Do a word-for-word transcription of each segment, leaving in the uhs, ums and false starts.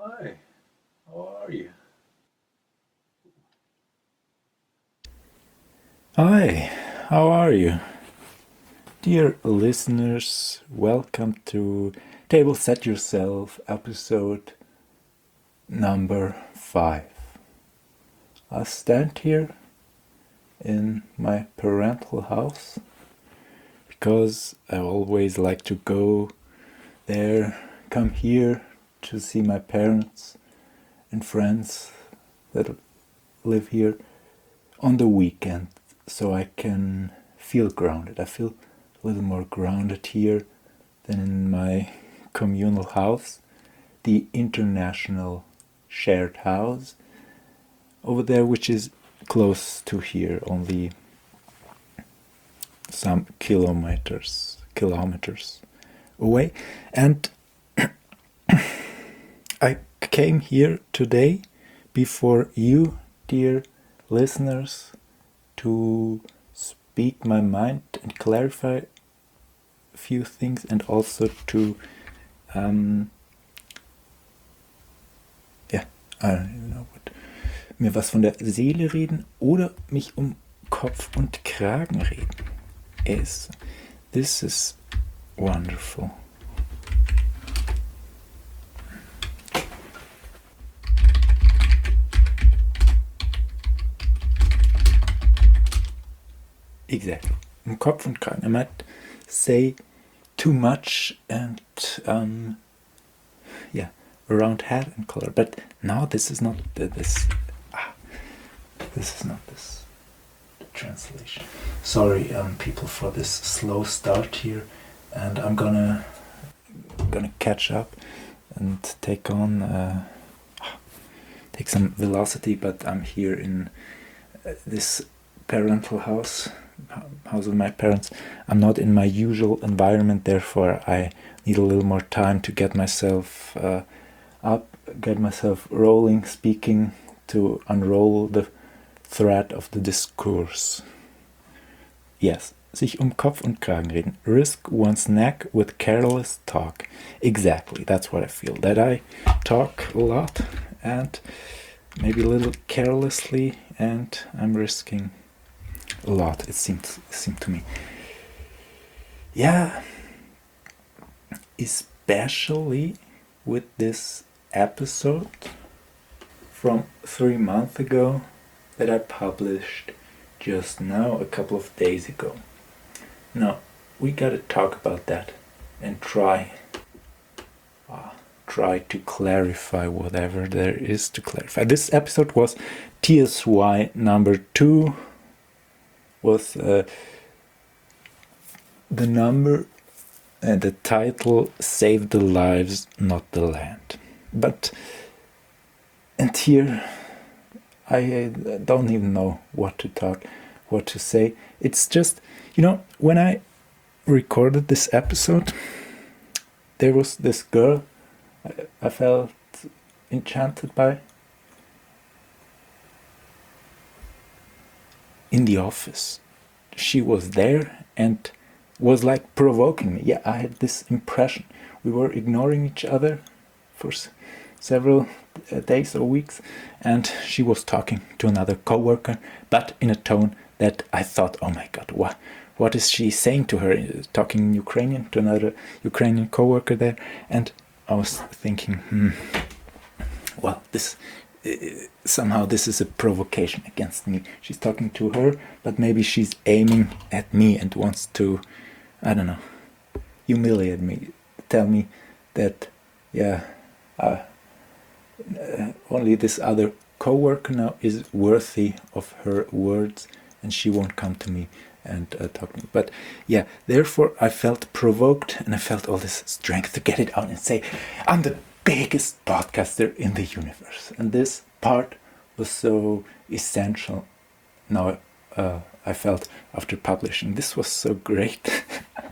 Hi, how are you? Hi, how are you? Dear listeners, welcome to Table Set Yourself episode number five. I stand here in my parental house because I always like to go there, come here to see my parents and friends that live here on the weekend so I can feel grounded. I feel a little more grounded here than in my communal house, the international shared house over there, which is close to here, only some kilometers kilometers away. And I came here today before you, dear listeners, to speak my mind and clarify a few things, and also to um, ja, I don't even know what, mir was von der Seele reden oder mich um Kopf und Kragen reden. Is this is wonderful. Exactly. Um Kopf und Kragen. I might say too much and um, yeah, around head and color. But now this is not the, this. Ah, this is not this translation. Sorry, um, people, for this slow start here, and I'm gonna gonna catch up and take on uh, take some velocity. But I'm here in uh, this parental house, house of my parents. I'm not in my usual environment, therefore I need a little more time to get myself uh, up, get myself rolling, speaking, to unroll the thread of the discourse. Yes, sich um Kopf und Kragen reden. Risk one's neck with careless talk. Exactly, that's what I feel. That I talk a lot and maybe a little carelessly, and I'm risking a lot, it seemed, it seemed to me. Yeah, especially with this episode from three months ago that I published just now, a couple of days ago. Now, we gotta talk about that and try uh, try to clarify whatever there is to clarify. This episode was T S Y number two, was uh, the number and the title Save the Lives, Not the Land. But, and here I don't even know what to talk, what to say. It's just, you know, when I recorded this episode, there was this girl I, I felt enchanted by in the office. She was there and was like provoking me. Yeah, I had this impression. We were ignoring each other for s- several uh, days or weeks, and she was talking to another coworker, but in a tone that I thought, oh my god, what what is she saying to her? Talking in Ukrainian to another Ukrainian coworker there, and I was thinking, hmm, well, this uh, somehow this is a provocation against me. She's talking to her, but maybe she's aiming at me and wants to, I don't know, humiliate me, tell me that, yeah, uh, uh, only this other co-worker now is worthy of her words, and she won't come to me and uh, talk to me. But yeah, therefore I felt provoked, and I felt all this strength to get it out and say, I'm the biggest podcaster in the universe. And this part was so essential. Now uh, I felt after publishing, this was so great.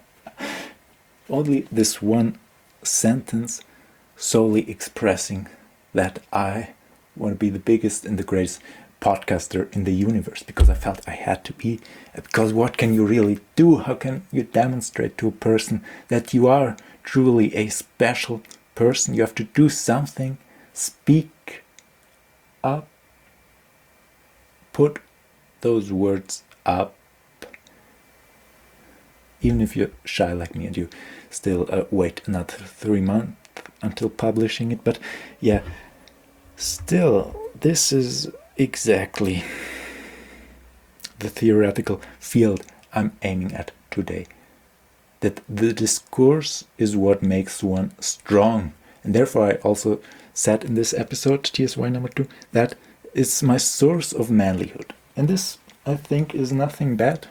Only this one sentence solely expressing that I want to be the biggest and the greatest podcaster in the universe, because I felt I had to be. Because what can you really do? How can you demonstrate to a person that you are truly a special person? You have to do something speak up, put those words up, even if you're shy like me and you still uh, wait another three months until publishing it. But yeah, still, this is exactly the theoretical field I'm aiming at today. That the discourse is what makes one strong. And therefore I also said in this episode, T S Y number two, that it's my source of manlyhood. And this, I think, is nothing bad.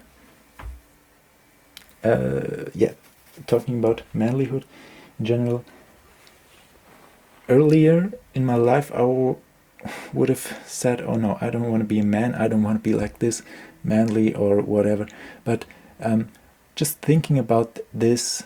Uh, yeah, talking about manlyhood in general. Earlier in my life, I w- would have said, oh no, I don't want to be a man, I don't want to be like this, manly or whatever. But um, just thinking about this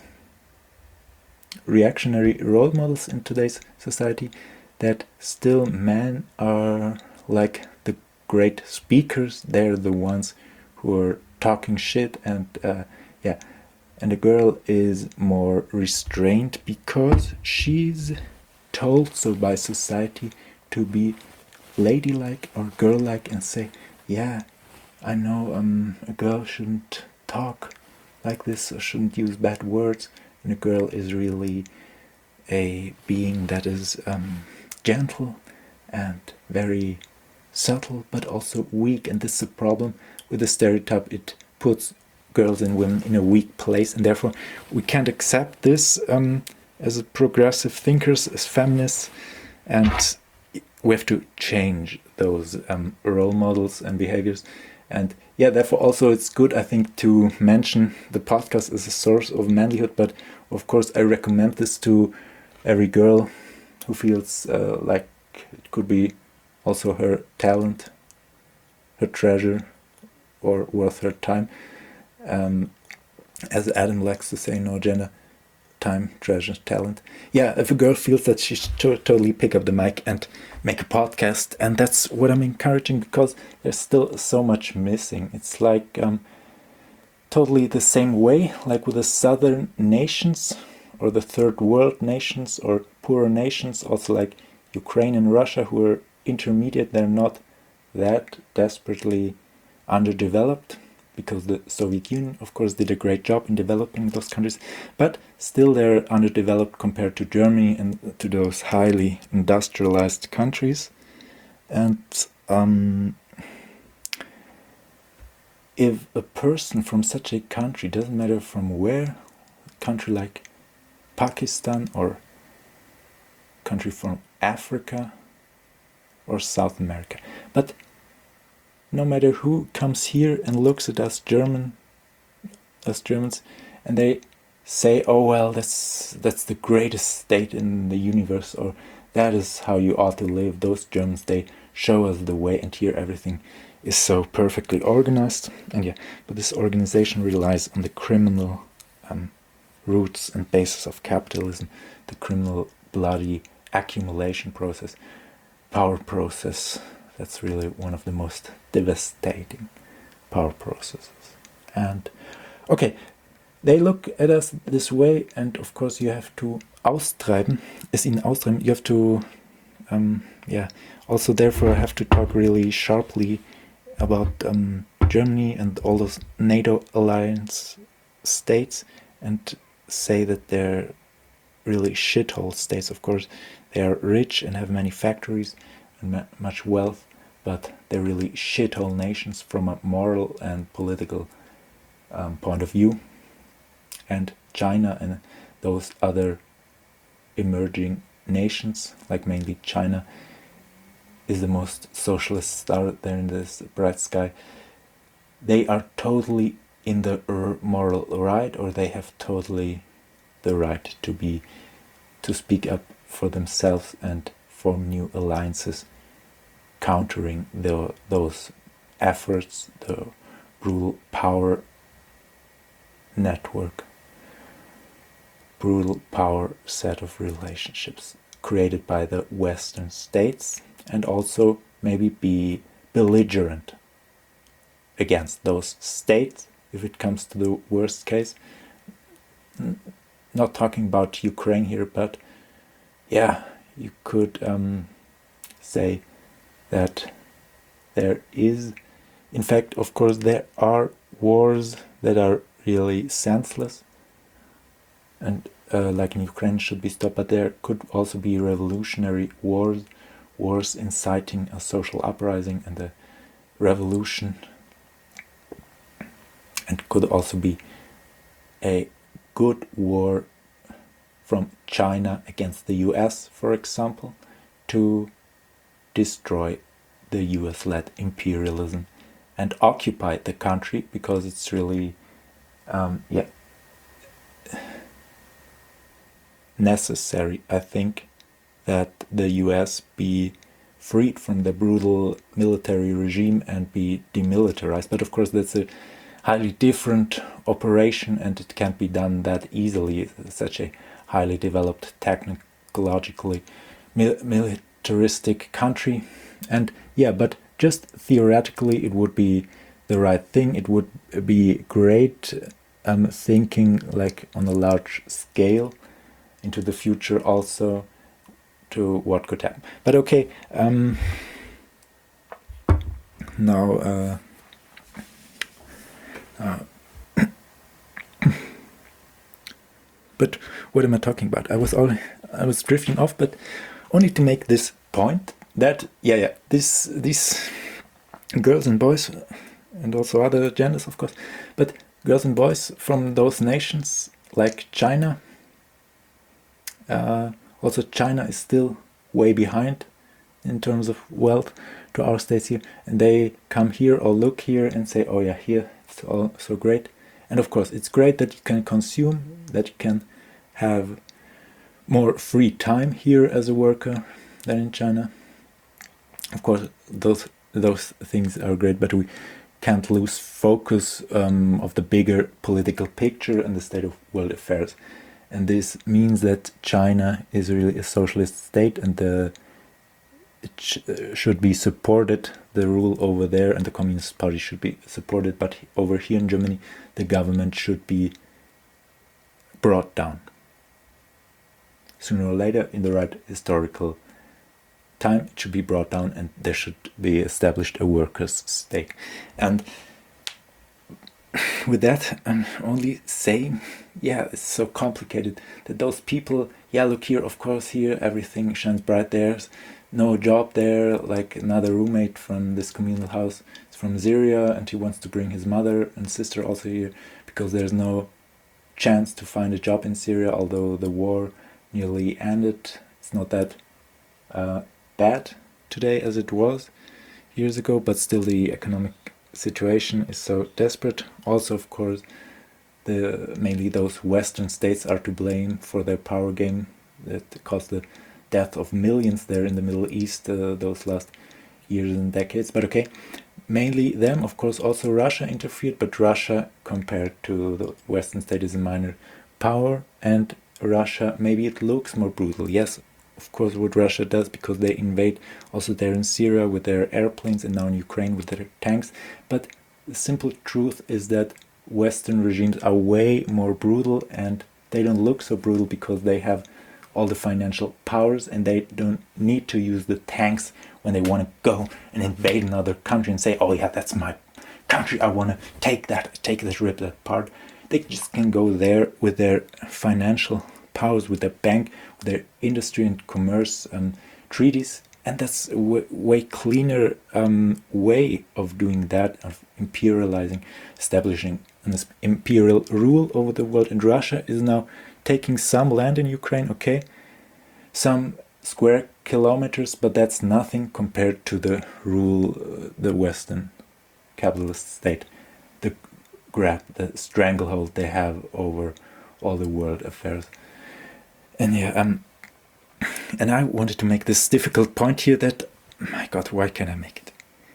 reactionary role models in today's society, that still men are like the great speakers, they're the ones who are talking shit, and uh, yeah, and the girl is more restrained because she's told so by society to be ladylike or girl-like and say, yeah, I know um, a girl shouldn't talk like this or shouldn't use bad words, and a girl is really a being that is um, gentle and very subtle but also weak, and this is a problem with the stereotype. It puts girls and women in a weak place, and therefore we can't accept this um, as a progressive thinkers, as feminists, and we have to change those um, role models and behaviors. And yeah, therefore also it's good, I think, to mention the podcast as a source of manlyhood, but of course I recommend this to every girl who feels uh, like it could be also her talent, her treasure, or worth her time. Um, as Adam likes to say, no gender, time, treasure, talent. Yeah, if a girl feels that she should to- totally pick up the mic and make a podcast, and that's what I'm encouraging, because there's still so much missing. It's like um, totally the same way, like with the southern nations or the third world nations or poorer nations, also like Ukraine and Russia, who are intermediate. They're not that desperately underdeveloped, because the Soviet Union, of course, did a great job in developing those countries, but still they're underdeveloped compared to Germany and to those highly industrialized countries. And um, if a person from such a country, doesn't matter from where, a country like Pakistan or country from Africa or South America, but no matter who comes here and looks at us German, us Germans, and they say, oh well, that's that's the greatest state in the universe, or that is how you ought to live. Those Germans, they show us the way, and here everything is so perfectly organized. And yeah, but this organization relies on the criminal um, roots and basis of capitalism, the criminal bloody accumulation process, power process. That's really one of the most devastating power processes. And okay, they look at us this way, and of course you have to austreiben, es ihnen austreiben, you have to, um, yeah, also therefore I have to talk really sharply about um, Germany and all those NATO alliance states, and say that they're really shithole states. Of course, they are rich and have many factories and ma- much wealth, but they're really shithole nations from a moral and political um, point of view. And China and those other emerging nations, like mainly China, is the most socialist star there in this bright sky. They are totally in the r- moral right, or they have totally the right to be, to speak up for themselves and form new alliances, countering the, those efforts, the brutal power network, brutal power set of relationships created by the Western states, and also maybe be belligerent against those states if it comes to the worst case. Not talking about Ukraine here, but yeah, you could um, say that there is, in fact, of course, there are wars that are really senseless, and uh, like in Ukraine should be stopped, but there could also be revolutionary wars, wars inciting a social uprising and a revolution, and could also be a good war from China against the U S, for example, to destroy the U S-led imperialism and occupy the country, because it's really, um, yeah, necessary, I think, that the U S be freed from the brutal military regime and be demilitarized. But of course, that's a highly different operation, and it can't be done that easily. It's such a highly developed, technologically mil- militaristic country. And yeah, but just theoretically, it would be the right thing. It would be great um, thinking like on a large scale into the future also to what could happen. But okay, um, now uh, uh, but what am I talking about? I was all I was drifting off, but only to make this point that yeah, yeah, this these girls and boys, and also other genders, of course, but girls and boys from those nations like China. Uh, also, China is still way behind in terms of wealth to our states here, and they come here or look here and say, "Oh yeah, here it's all so great." And of course, it's great that you can consume, that you can have more free time here as a worker than in China. Of course, those those things are great, but we can't lose focus um, of the bigger political picture and the state of world affairs. And this means that China is really a socialist state, and the, it sh- should be supported, the rule over there, and the Communist Party should be supported. But over here in Germany, the government should be brought down. Sooner or later, in the right historical time, it should be brought down, and there should be established a workers' state. And with that, I'm only saying, yeah, it's so complicated that those people, yeah, look here, of course, here everything shines bright. There's no job there. Like another roommate from this communal house is from Syria, and he wants to bring his mother and sister also here because there's no chance to find a job in Syria, although the war nearly ended. It's not that uh, bad today as it was years ago, but still the economic situation is so desperate. Also, of course, the mainly those Western states are to blame for their power game that caused the death of millions there in the Middle East uh, those last years and decades. But okay, mainly them. Of course, also Russia interfered, but Russia compared to the Western state is a minor power, and Russia, maybe it looks more brutal. Yes, of course, what Russia does, because they invade also there in Syria with their airplanes and now in Ukraine with their tanks. But the simple truth is that Western regimes are way more brutal, and they don't look so brutal because they have all the financial powers, and they don't need to use the tanks when they want to go and invade another country and say, "Oh yeah, that's my country, I want to take that, take that, rip that apart." They just can go there with their financial powers, with their bank, with their industry and commerce um, treaties, and that's a w- way cleaner um, way of doing that, of imperializing, establishing an imperial rule over the world. And Russia is now taking some land in Ukraine, okay, some square kilometers, but that's nothing compared to the rule, uh, the Western capitalist state, the grab, the stranglehold they have over all the world affairs. And yeah, um, and I wanted to make this difficult point here that, my God, why can't I make it?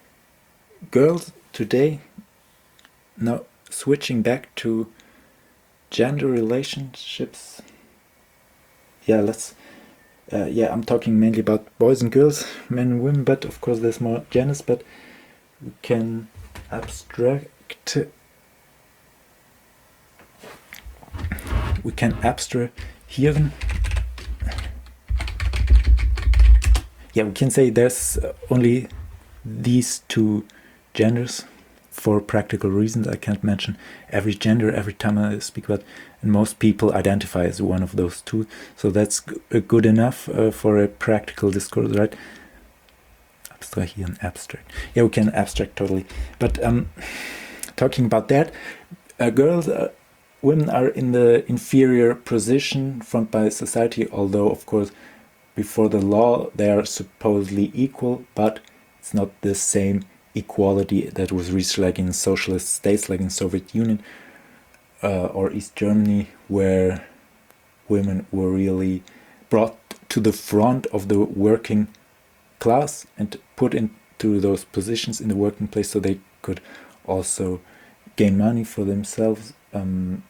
Girls today, now switching back to gender relationships. Yeah, let's, uh, yeah, I'm talking mainly about boys and girls, men and women, but of course there's more genders, but we can abstract, we can abstract here, yeah, we can say there's only these two genders for practical reasons. I can't mention every gender every time I speak about, and most people identify as one of those two, so that's g- good enough uh, for a practical discourse, right? Abstrahieren, abstract. Yeah, we can abstract totally. But um, talking about that, uh, girls, uh, women are in the inferior position front by society, although, of course, before the law they are supposedly equal, but it's not the same equality that was reached like in socialist states, like in Soviet Union uh, or East Germany, where women were really brought to the front of the working class and put into those positions in the working place so they could also gain money for themselves, um,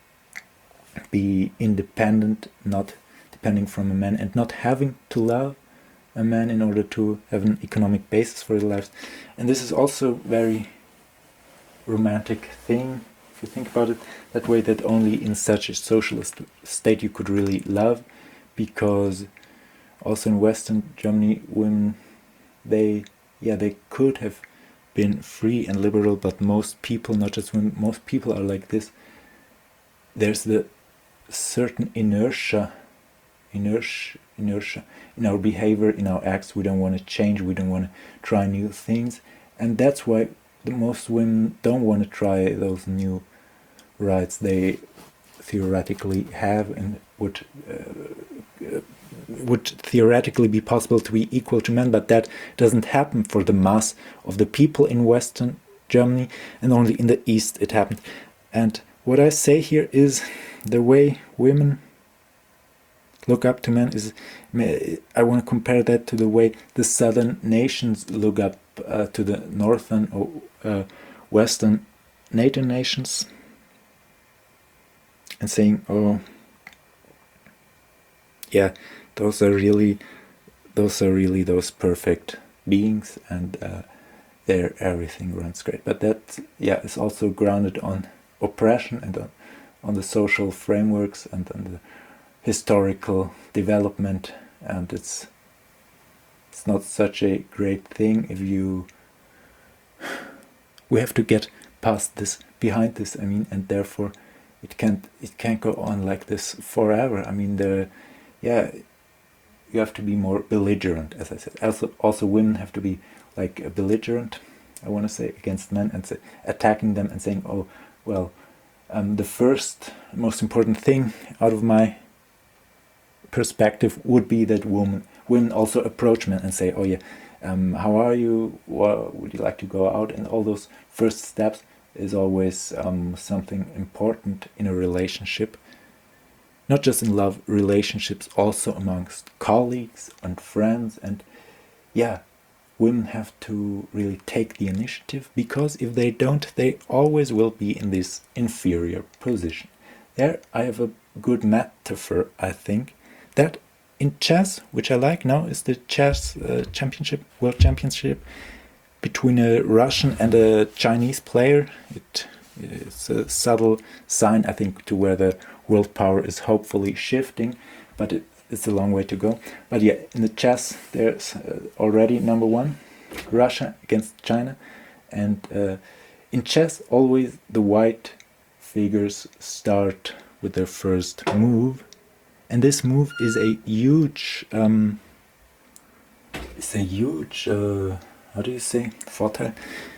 be independent, not depending from a man, and not having to love a man in order to have an economic basis for their lives. And this is also very romantic thing, if you think about it that way, that only in such a socialist state you could really love, because also in Western Germany, women, they, yeah, they could have been free and liberal, but most people, not just women, most people are like this. There's the certain inertia, inertia, inertia in our behavior, in our acts. We don't want to change, we don't want to try new things, and that's why the most women don't want to try those new rights they theoretically have and would uh, uh, would theoretically be possible to be equal to men, but that doesn't happen for the mass of the people in Western Germany, and only in the East it happened. And what I say here is the way women look up to men is, I want to compare that to the way the southern nations look up uh, to the northern or uh, western NATO nations, and saying, oh, yeah, those are really, those are really those perfect beings, and uh, there everything runs great. But that, yeah, is also grounded on oppression and on, on the social frameworks and on the historical development, and it's it's not such a great thing if you we have to get past this, behind this, I mean, and therefore it can't it can't go on like this forever. I mean, the yeah, you have to be more belligerent, as I said. Also, also women have to be like a belligerent, I want to say, against men, and say, attacking them and saying, oh, well, um, the first most important thing out of my perspective would be that women women also approach men and say, oh yeah, um, how are you, well, would you like to go out, and all those first steps is always um, something important in a relationship, not just in love relationships, also amongst colleagues and friends. And yeah, women have to really take the initiative, because if they don't, they always will be in this inferior position. There I have a good metaphor, I think, that in chess, which I like now, is the chess uh, championship, world championship, between a Russian and a Chinese player. It is a subtle sign, I think, to where the world power is hopefully shifting, but it, it's a long way to go. But yeah, in the chess, there's uh, already number one, Russia against China, and uh, in chess, always the white figures start with their first move, and this move is a huge, um, it's a huge, uh, how do you say, Vorteil?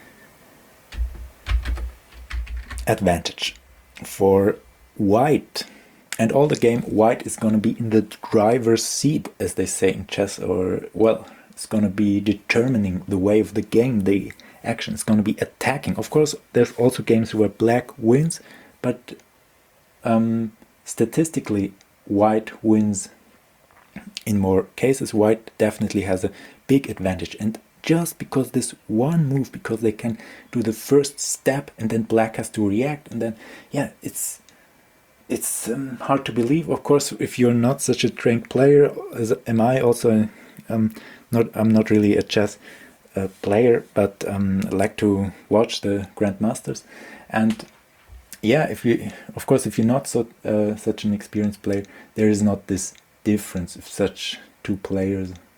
Advantage for white. And all the game, white is going to be in the driver's seat, as they say in chess, or, well, it's going to be determining the way of the game, the action is going to be attacking. Of course, there's also games where black wins, but um, statistically, white wins in more cases. White definitely has a big advantage, and just because this one move, because they can do the first step and then black has to react, and then yeah, it's it's um, hard to believe. Of course, if you're not such a trained player as am I, also um, not I'm not really a chess uh, player, but um, I like to watch the grandmasters. And yeah, if you, of course, if you're not so uh, such an experienced player, there is not this difference if such two players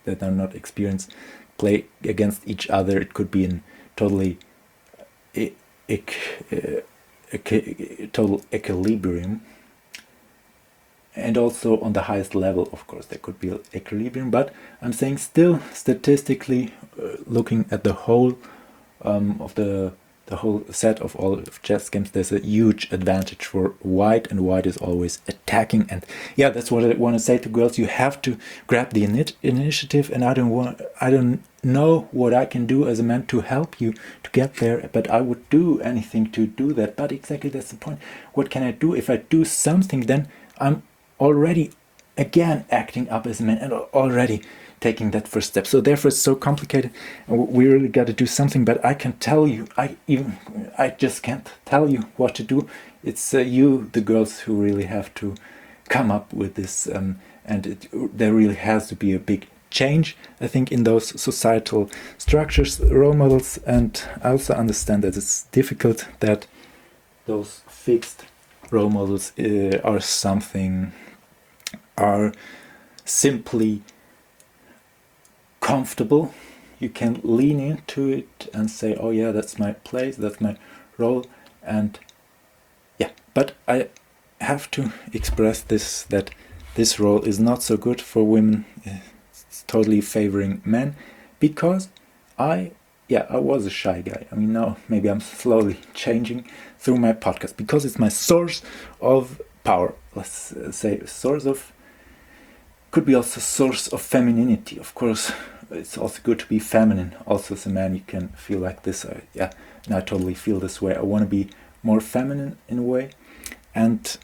that are not experienced play against each other. It could be in totally e- ec- uh, ec- total equilibrium. And also on the highest level, of course, there could be equilibrium. But I'm saying still, statistically, uh, looking at the whole um, of the the whole set of all of chess games, there's a huge advantage for white, and white is always attacking. And yeah, that's what I want to say to girls. You have to grab the ini- initiative, and I don't want, I don't know what I can do as a man to help you to get there, but I would do anything to do that. But exactly that's the point. What can I do? If I do something, then I'm already again acting up as a man and already taking that first step. So therefore it's so complicated, and we really got to do something. But I can tell you, I even I just can't tell you what to do. It's uh, you, the girls, who really have to come up with this, um, and it, there really has to be a big change, I think, in those societal structures, role models. And I also understand that it's difficult that those fixed role models uh, are something are simply comfortable. You can lean into it and say, oh yeah, that's my place, that's my role. And yeah, but I have to express this, that this role is not so good for women. It's totally favoring men, because I yeah I was a shy guy. I mean, now maybe I'm slowly changing through my podcast, because it's my source of power. Let's uh, say source of, could be also source of femininity. Of course, it's also good to be feminine. Also, as a man, you can feel like this. Uh, yeah, and I totally feel this way. I want to be more feminine in a way, and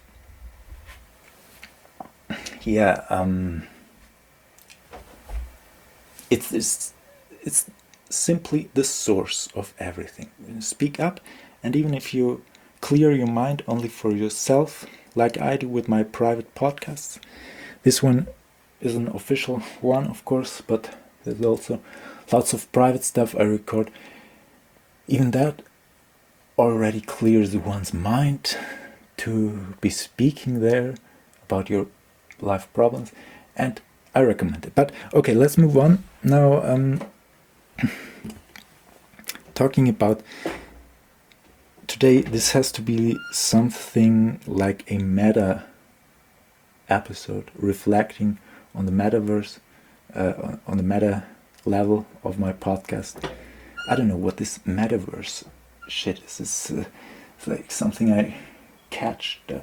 yeah, um, it's it's it's simply the source of everything. Speak up, and even if you clear your mind only for yourself, like I do with my private podcasts. This one is an official one, of course, but there's also lots of private stuff I record. Even that already clears one's mind to be speaking there about your life problems, and I recommend it. But okay, let's move on now. Um, talking about today, this has to be something like a meta episode, reflecting on the metaverse, uh, on the meta level of my podcast. I don't know what this metaverse shit is. It's, uh, it's like something I catch uh,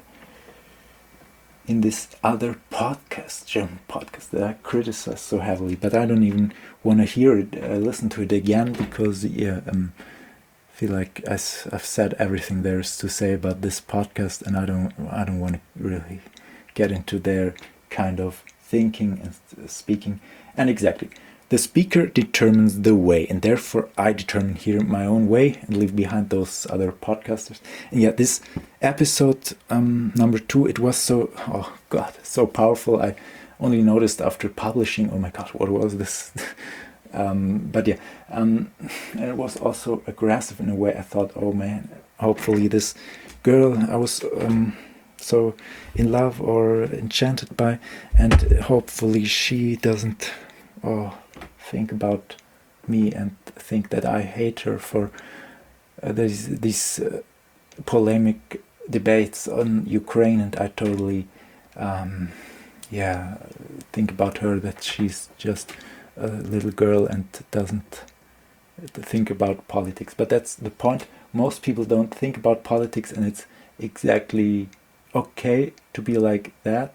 in this other podcast, German podcast, that I criticize so heavily, but I don't even want to hear it, uh, listen to it again, because yeah, um, I feel like I, I've said everything there is to say about this podcast, and I don't, I don't want to really get into their kind of thinking and speaking. And exactly, the speaker determines the way, and therefore I determine here my own way and leave behind those other podcasters. And yeah, this episode um, number two, it was so, oh god, so powerful. I only noticed after publishing, oh my god, what was this? um, but yeah, um, and it was also aggressive in a way. I thought, oh man, hopefully this girl I was um, so in love or enchanted by, and hopefully she doesn't oh, think about me and think that I hate her for uh, these these uh, polemic debates on Ukraine, and I totally um, yeah think about her that she's just a little girl and doesn't think about politics. But that's the point. Most people don't think about politics, and it's exactly okay to be like that.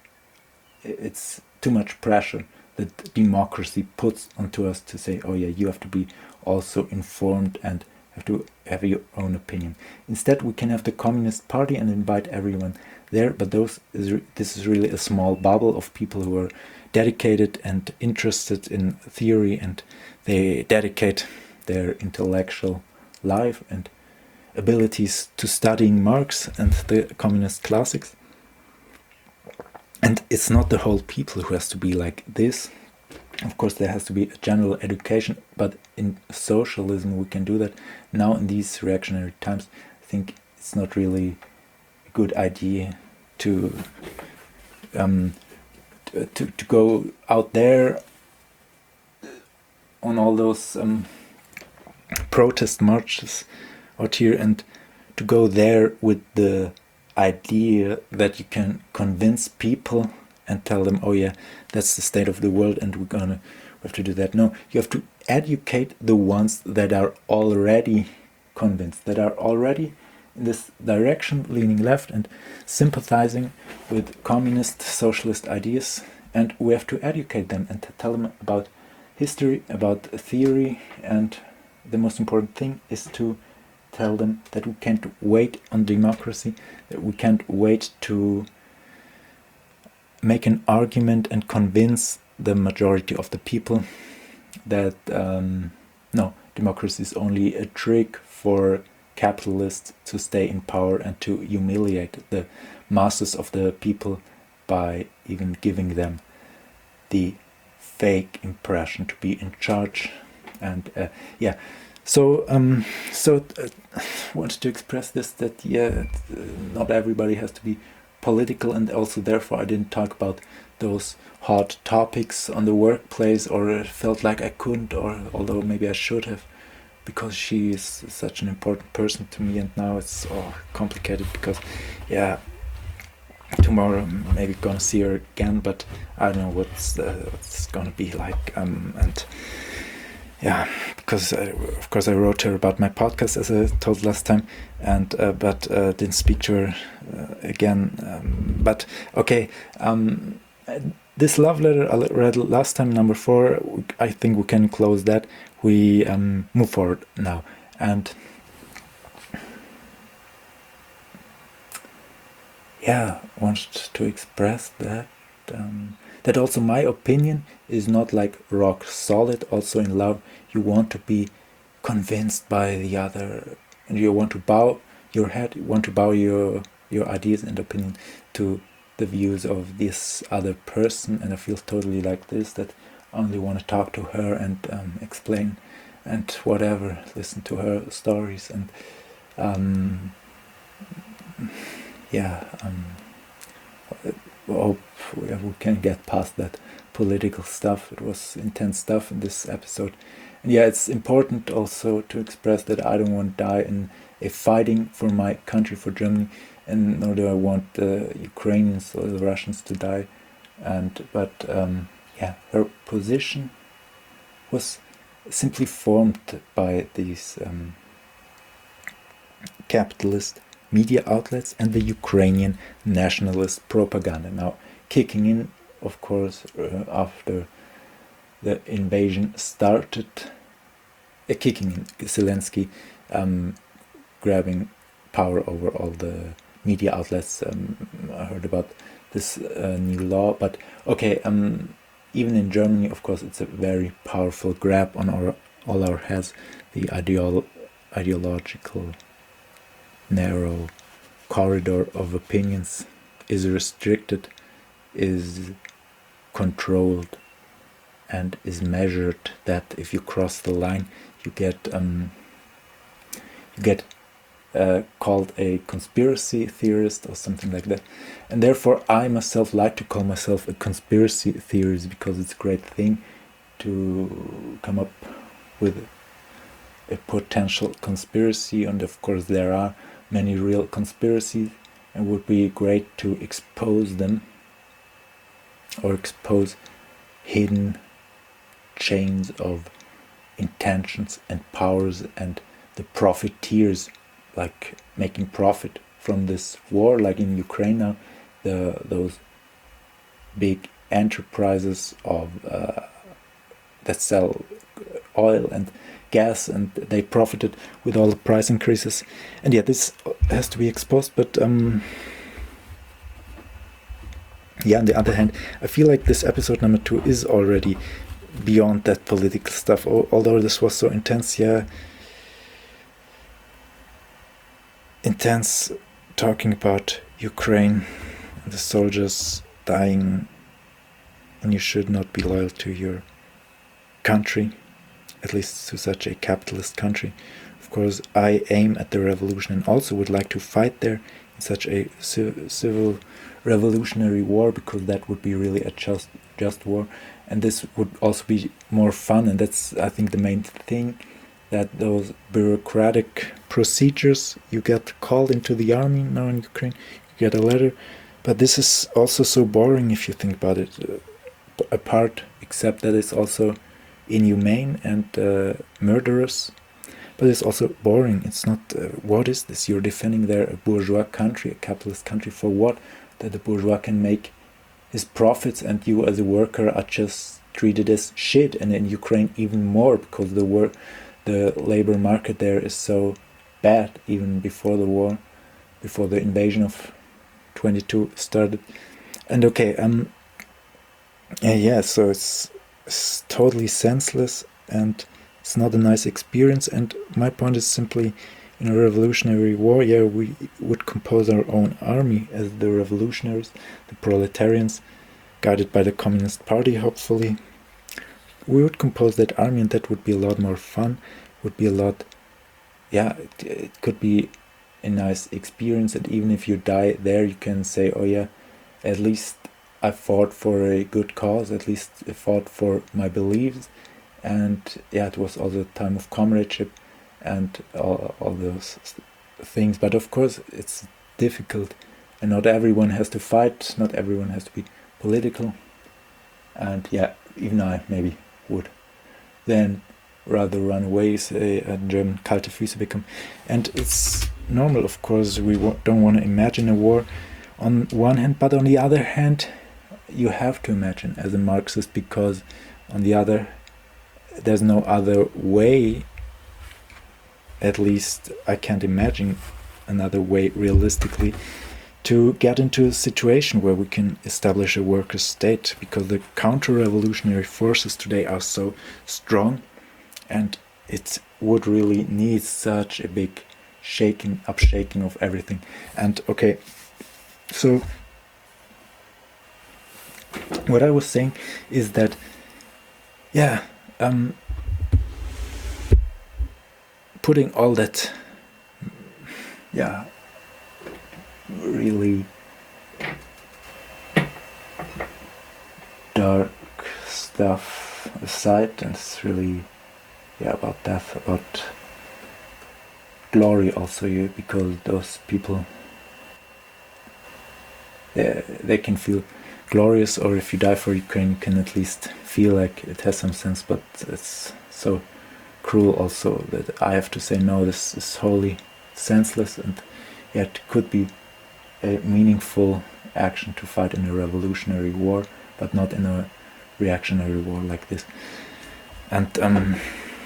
It's too much pressure that democracy puts onto us to say, oh yeah, you have to be also informed and have to have your own opinion. Instead, we can have the Communist Party and invite everyone there, but those is re- this is really a small bubble of people who are dedicated and interested in theory, and they dedicate their intellectual life and abilities to studying Marx and the communist classics. And it's not the whole people who has to be like this. Of course, there has to be a general education, but in socialism we can do that. Now in these reactionary times, I think it's not really a good idea to um, to, to go out there on all those um, protest marches out here, and to go there with the idea that you can convince people and tell them, oh yeah, that's the state of the world and we're gonna we have to do that. No, you have to educate the ones that are already convinced, that are already in this direction, leaning left and sympathizing with communist, socialist ideas. And we have to educate them and to tell them about history, about theory, and the most important thing is to tell them that we can't wait on democracy, that we can't wait to make an argument and convince the majority of the people that um, no, democracy is only a trick for capitalists to stay in power and to humiliate the masses of the people by even giving them the fake impression to be in charge. And uh, yeah, so um, so uh, wanted to express this, that yeah, uh, not everybody has to be political, and also therefore I didn't talk about those hot topics on the workplace, or felt like I couldn't, or although maybe I should have, because she is such an important person to me, and now it's all complicated because yeah, tomorrow maybe gonna see her again, but I don't know what's uh, what's gonna be like, um, and yeah, because I, of course I wrote to her about my podcast, as I told last time, and uh, but uh, didn't speak to her uh, again. Um, but okay, um, this love letter I read last time, number four. I think we can close that. We um, move forward now, and yeah, wanted to express that. Um, that also my opinion is not like rock solid. Also in love, you want to be convinced by the other, and you want to bow your head, you want to bow your your ideas and opinion to the views of this other person. And I feel totally like this, that I only want to talk to her and um, explain and whatever, listen to her stories, and um, yeah, um, hope we can get past that political stuff. It was intense stuff in this episode. And yeah, it's important also to express that I don't want to die in a fighting for my country, for Germany, and nor do I want the Ukrainians or the Russians to die. And but um, yeah, her position was simply formed by these um, capitalist media outlets and the Ukrainian nationalist propaganda. Now, kicking in, of course, uh, after the invasion started, uh, kicking in, Zelensky um, grabbing power over all the media outlets. Um, I heard about this uh, new law, but okay, um, even in Germany, of course, it's a very powerful grab on our all our heads. The ideolo- ideological narrow corridor of opinions is restricted, is controlled, and is measured. That if you cross the line, you get um, you get uh, called a conspiracy theorist or something like that. And therefore, I myself like to call myself a conspiracy theorist, because it's a great thing to come up with a potential conspiracy. And of course, there are many real conspiracies, and it would be great to expose them, or expose hidden chains of intentions and powers and the profiteers, like making profit from this war, like in Ukraine now, the those big enterprises of uh, that sell oil and gas, and they profited with all the price increases. And yeah, this has to be exposed. But um, yeah, on the other hand, I feel like this episode number two is already beyond that political stuff. Although this was so intense, yeah, intense, talking about Ukraine, the soldiers dying, and you should not be loyal to your country, at least to such a capitalist country. Of course, I aim at the revolution and also would like to fight there in such a civil revolutionary war, because that would be really a just just war. and this would also be more fun. And that's, I think, the main thing, that those bureaucratic procedures, you get called into the army now in Ukraine, you get a letter, but this is also so boring if you think about it, uh, apart, except that it's also inhumane and uh, murderous, but it's also boring. It's not, uh, what is this? You're defending there a bourgeois country, a capitalist country, for what? That the bourgeois can make his profits and you as a worker are just treated as shit. And in Ukraine even more, because the work, the labor market there is so bad, even before the war, before the invasion of twenty-two started. And okay, um, yeah, yeah so it's, it's totally senseless, and it's not a nice experience. And my point is simply, in a revolutionary war, yeah, we would compose our own army as the revolutionaries, the proletarians, guided by the Communist Party, hopefully. We would compose that army, and that would be a lot more fun, would be a lot, yeah, it, it could be a nice experience. And even if you die there, you can say, oh yeah, at least I fought for a good cause, at least I fought for my beliefs. And yeah, it was also a time of comradeship and all, all those things. But of course, it's difficult, and not everyone has to fight, not everyone has to be political. And yeah, even I maybe would then rather run away, say a German kalte Füße become. And it's normal, of course, we don't want to imagine a war on one hand, but on the other hand, you have to imagine as a Marxist, because on the other, there's no other way, at least I can't imagine another way realistically, to get into a situation where we can establish a worker state, because the counter-revolutionary forces today are so strong, and it would really need such a big shaking, upshaking of everything. And okay, so what I was saying is that, yeah, um, putting all that, yeah, really dark stuff aside, and it's really, yeah, about death, about glory also, you, because those people, they, they can feel glorious, or if you die for Ukraine, you can at least feel like it has some sense. But it's so cruel also that I have to say, no, this is wholly senseless, and yeah, it could be a meaningful action to fight in a revolutionary war, but not in a reactionary war like this. And um,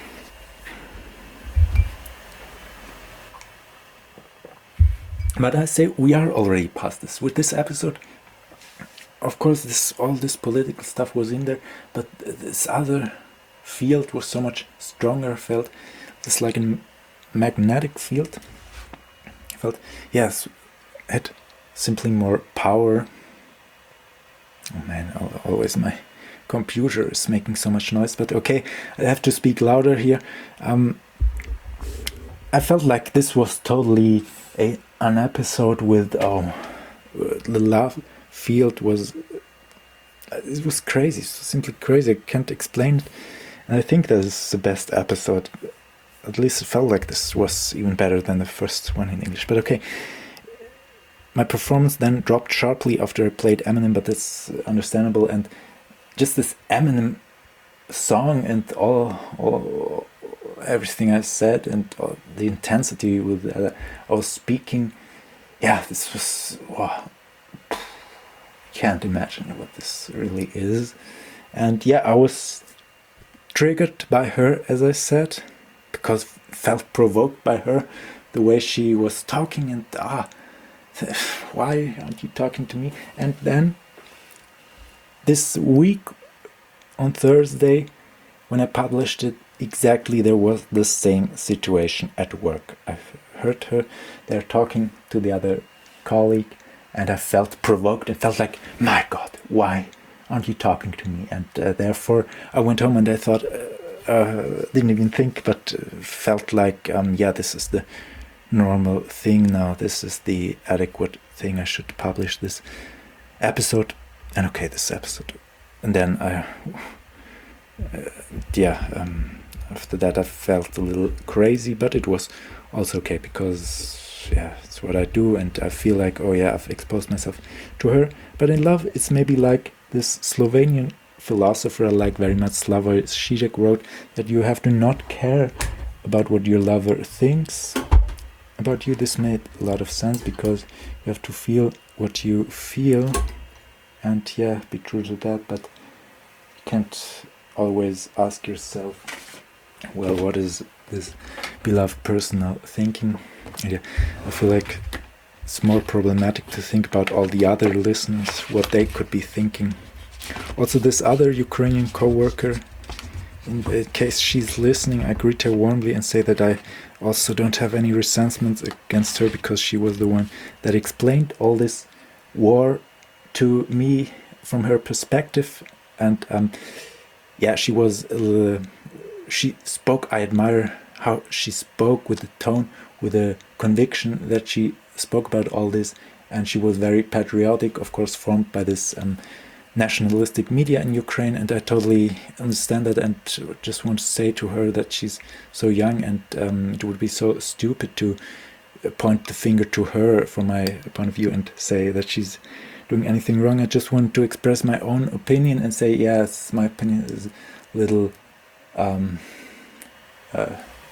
but I say we are already past this with this episode. Of course, this all this political stuff was in there, but this other field was so much stronger. I felt it's like a magnetic field. I felt, yes, had simply more power. Oh man, always my computer is making so much noise, but okay, I have to speak louder here. Um, I felt like this was totally a an episode with, oh, the love field was, it was crazy, simply crazy. I can't explain it, and I think that is the best episode. At least it felt like this was even better than the first one in English. But okay, my performance then dropped sharply after I played Eminem, but that's understandable. And just this Eminem song and all, all everything I said, and all the intensity with uh, I was speaking, yeah, this was, wow, can't imagine what this really is. And yeah, I was triggered by her, as I said, because felt provoked by her, the way she was talking, and ah, why aren't you talking to me? And then this week on Thursday, when I published it, exactly there was the same situation at work. I heard her there talking to the other colleague, and I felt provoked. I felt like, my God, why aren't you talking to me? And uh, therefore I went home and I thought, uh, uh, didn't even think, but uh, felt like, um, yeah, this is the normal thing now. This is the adequate thing. I should publish this episode. And okay, this episode. And then I uh, yeah, um, after that I felt a little crazy, but it was also okay because yeah, it's what I do, and I feel like, oh yeah, I've exposed myself to her. But in love, it's maybe like this Slovenian philosopher I like very much, Slavoj Žižek, wrote that you have to not care about what your lover thinks about you. This made a lot of sense because you have to feel what you feel, and yeah, be true to that. But you can't always ask yourself, well, what is this beloved person now thinking? Yeah, I feel like it's more problematic to think about all the other listeners, what they could be thinking. Also, this other Ukrainian co-worker, in case she's listening, I greet her warmly and say that I also don't have any resentments against her because she was the one that explained all this war to me from her perspective. And um, yeah, she was, uh, she spoke, I admire how she spoke with the tone, with the conviction that she spoke about all this. And she was very patriotic, of course, formed by this um, nationalistic media in Ukraine, and I totally understand that, and just want to say to her that she's so young, and um, it would be so stupid to point the finger to her from my point of view and say that she's doing anything wrong. I just want to express my own opinion and say, yes, my opinion is a little um, uh,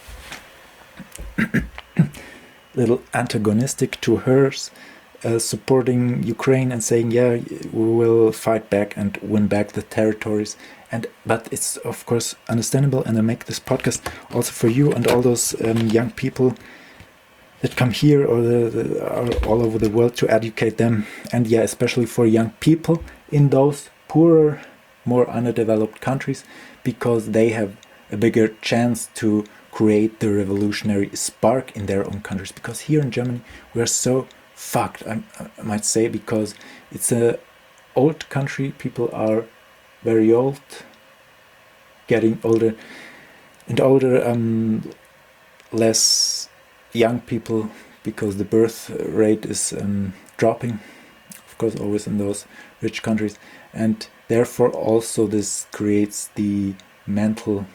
little antagonistic to hers. Uh, supporting Ukraine and saying, yeah, we will fight back and win back the territories. And but it's of course understandable, and I make this podcast also for you and all those um, young people that come here or the, the, are all over the world, to educate them. And yeah, especially for young people in those poorer, more underdeveloped countries, because they have a bigger chance to create the revolutionary spark in their own countries. Because here in Germany, we are so fucked, I, I might say, because it's a old country. People are very old, getting older and older, um, less young people, because the birth rate is um, dropping, of course, always in those rich countries, and therefore also this creates the mental,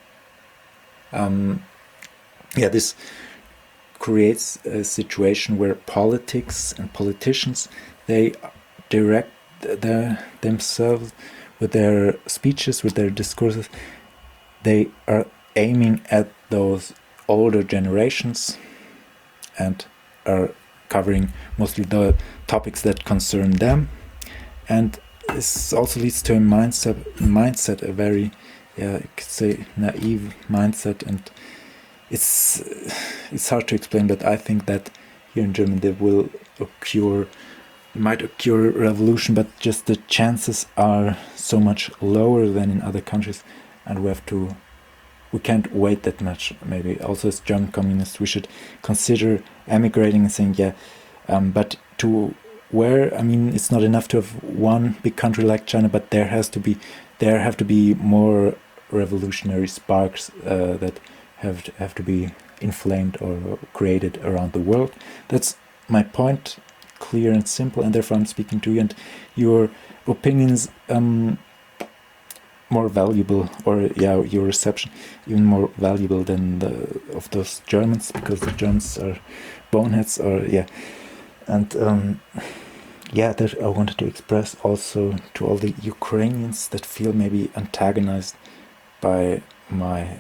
um, yeah, this creates a situation where politics and politicians, they direct their, themselves with their speeches, with their discourses, they are aiming at those older generations and are covering mostly the topics that concern them. And this also leads to a mindset, mindset a very, yeah, I could say naive mindset, and It's it's hard to explain, but I think that here in Germany there will occur, might occur a revolution, but just the chances are so much lower than in other countries, and we have to, we can't wait that much. Maybe also as German communists, we should consider emigrating and saying, yeah, um, but to where? I mean, it's not enough to have one big country like China, but there has to be, there have to be more revolutionary sparks uh, that have to, have to be inflamed or created around the world. That's my point, clear and simple, and therefore I'm speaking to you, and your opinions um, more valuable, or yeah, your reception even more valuable than the of those Germans, because the Germans are boneheads, or yeah, and um, yeah, that I wanted to express also to all the Ukrainians that feel maybe antagonized by my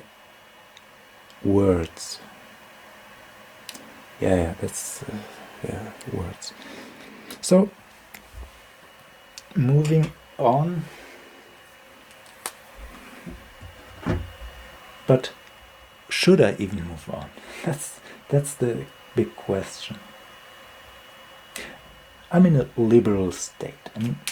words. Yeah, yeah, that's uh, yeah, words. So, moving on. But should I even move on? That's that's the big question. I'm in a liberal state. I mean,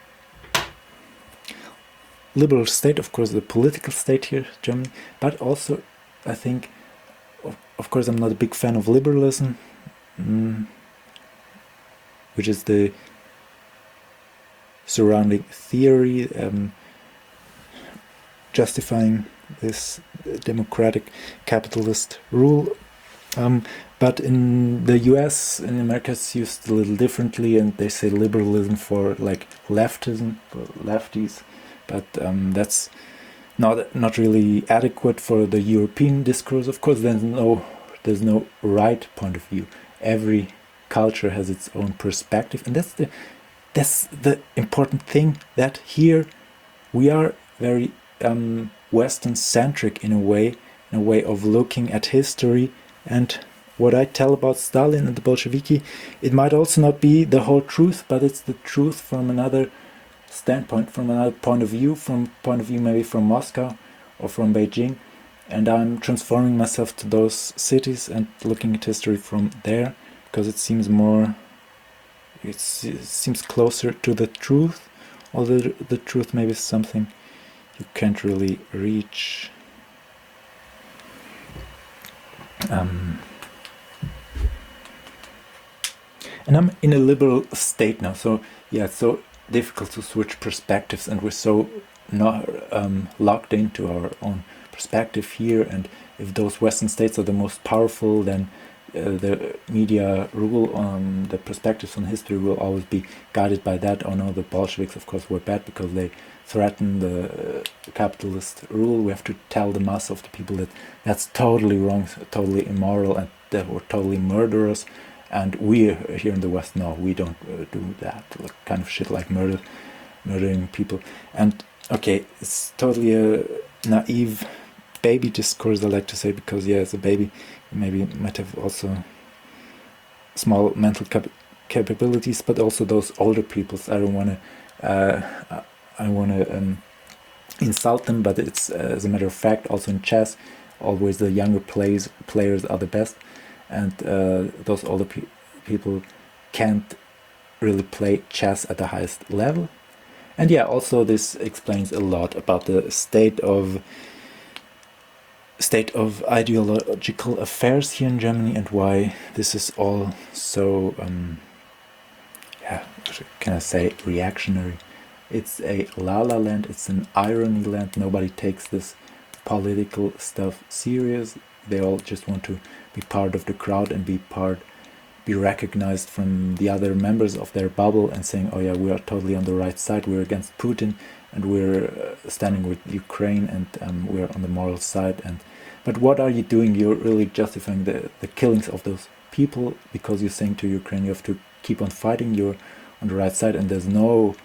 liberal state, of course, the political state here, Germany, but also, I think, of, of course, I'm not a big fan of liberalism, mm, which is the surrounding theory um, justifying this democratic capitalist rule. Um, but in the U S, in America, it's used a little differently, and they say liberalism for like leftism, for lefties. But um, that's not not really adequate for the European discourse. Of course, there's no there's no right point of view. Every culture has its own perspective, and that's the that's the important thing, that here we are very um, Western centric in a way, in a way of looking at history. And what I tell about Stalin and the Bolsheviki, it might also not be the whole truth, but it's the truth from another standpoint, from another point of view, from point of view maybe from Moscow or from Beijing. And I'm transforming myself to those cities and looking at history from there, because it seems more, it's, it seems closer to the truth, although the, the truth maybe is something you can't really reach. Um, and I'm in a liberal state now, so yeah, it's so difficult to switch perspectives, and we're so not um, locked into our own perspective here. And if those Western states are the most powerful, then uh, the media rule on the perspectives on history will always be guided by that. Oh no, the Bolsheviks of course were bad because they threaten the uh, capitalist rule. We have to tell the mass of the people that that's totally wrong, totally immoral, and they were totally murderers. And we here in the West, no, we don't uh, do that, like kind of shit like murder, murdering people. And okay, it's totally a naive baby discourse, I like to say, because yeah, as a baby, maybe might have also small mental cap- capabilities, but also those older peoples. I don't want to, uh, I want to um, insult them, but it's uh, as a matter of fact, also in chess, always the younger plays players are the best. And uh, those older pe- people can't really play chess at the highest level. And yeah, also this explains a lot about the state of state of ideological affairs here in Germany, and why this is all so, um, yeah, what can I say, reactionary. It's a la-la land, it's an irony land. Nobody takes this political stuff serious. They all just want to be part of the crowd and be part, be recognized from the other members of their bubble, and saying, oh yeah, we are totally on the right side, we're against Putin, and we're uh, standing with Ukraine, and um, we're on the moral side. And but what are you doing? You're really justifying the, the killings of those people, because you're saying to Ukraine, you have to keep on fighting, you're on the right side, and there's no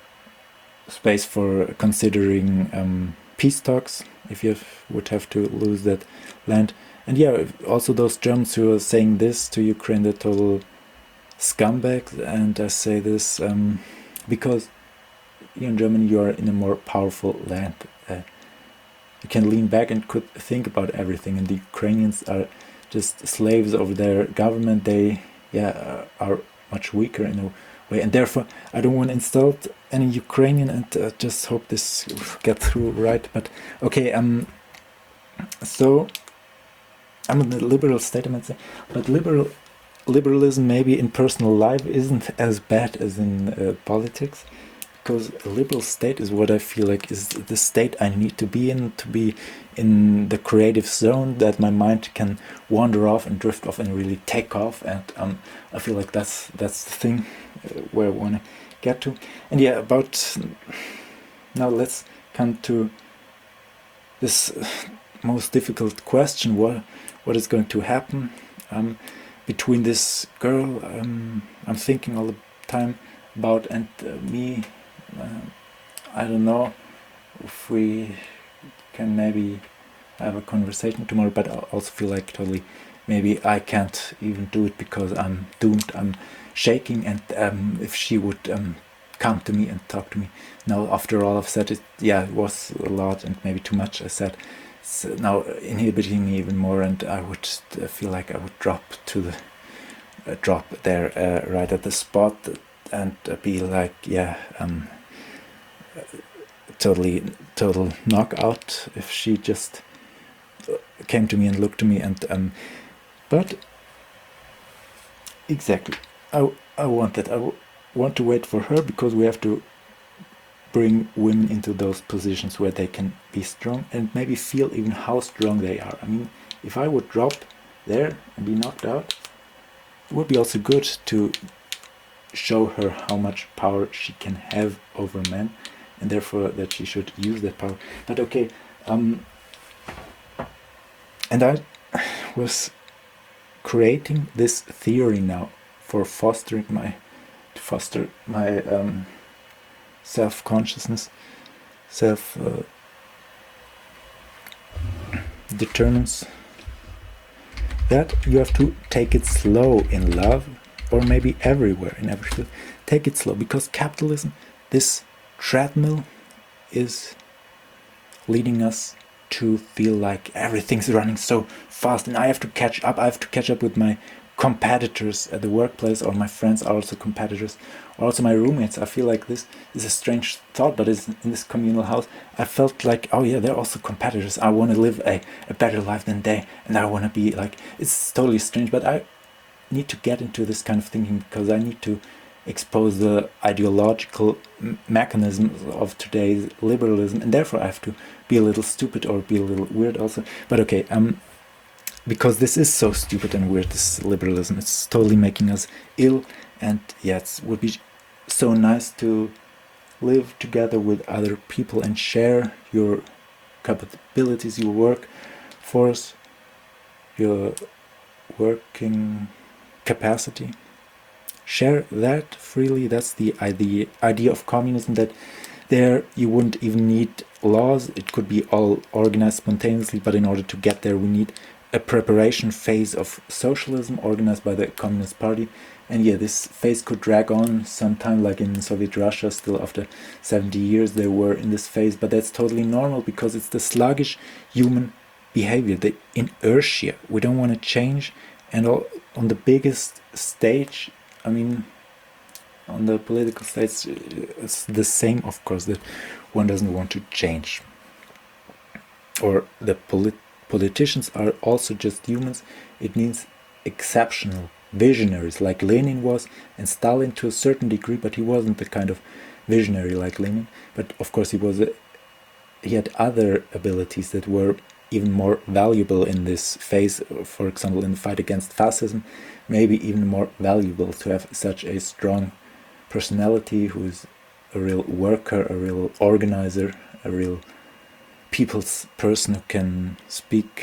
space for considering um, peace talks if you have, would have to lose that land. And yeah, also those Germans who are saying this to Ukraine, they're total scumbags. And I say this um, because in Germany you are in a more powerful land. Uh, you can lean back and could think about everything. And the Ukrainians are just slaves of their government. They yeah are much weaker in a way. And therefore, I don't want to insult any Ukrainian, and uh, just hope this get through right. But okay, um, so. I'm in the liberal state, I might say, but liberal liberalism maybe in personal life isn't as bad as in uh, politics, because a liberal state is what I feel like is the state I need to be in, to be in the creative zone, that my mind can wander off and drift off and really take off. And um, I feel like that's that's the thing uh, where I want to get to. And yeah, about now let's come to this most difficult question: what what is going to happen um, between this girl um, I'm thinking all the time about, and uh, me. Uh, I don't know if we can maybe have a conversation tomorrow, but I also feel like totally maybe I can't even do it because I'm doomed. I'm shaking, and um, if she would um, come to me and talk to me now, after all I've said, it, yeah, it was a lot and maybe too much I said. It's now inhibiting me even more, and I would uh, feel like I would drop to the uh, drop there uh, right at the spot, and uh, be like, yeah, um, uh, totally, total knockout if she just came to me and looked to me. And um, but exactly, I I want that. I w- want to wait for her, because we have to bring women into those positions where they can be strong and maybe feel even how strong they are. I mean, if I would drop there and be knocked out, it would be also good to show her how much power she can have over men. and therefore that she should use that power. But okay, um, and I was creating this theory now for fostering my to foster my um, self-consciousness, self uh, determines that you have to take it slow in love, or maybe everywhere in every field. Take it slow, because capitalism, this treadmill, is leading us to feel like everything's running so fast and I have to catch up. I have to catch up with my competitors at the workplace, or my friends are also competitors, or also my roommates. I feel like this is a strange thought, but it's in this communal house. I felt like, oh yeah, they're also competitors. I want to live a, a better life than they, and I want to be like, it's totally strange, but I need to get into this kind of thinking because I need to expose the ideological m- mechanisms of today's liberalism, and therefore I have to be a little stupid or be a little weird also. But okay, um, because this is so stupid and weird, this liberalism, it's totally making us ill, and yeah, it would be so nice to live together with other people and share your capabilities, your work force, your working capacity. Share that freely. That's the idea idea of communism, that there you wouldn't even need laws. It could be all organized spontaneously, but in order to get there we need a preparation phase of socialism organized by the Communist Party. And yeah, this phase could drag on sometime, like in Soviet Russia, still after seventy years they were in this phase, but that's totally normal because it's the sluggish human behavior, the inertia. We don't want to change, and all, on the biggest stage, I mean, on the political stage, it's the same, of course, that one doesn't want to change. Or the polit- politicians are also just humans. It means exceptional visionaries like Lenin was, and Stalin to a certain degree, but he wasn't the kind of visionary like Lenin. But of course he was a, he had other abilities that were even more valuable in this phase. For example, in the fight against fascism, maybe even more valuable to have such a strong personality who is a real worker, a real organizer, a real people's person who can speak,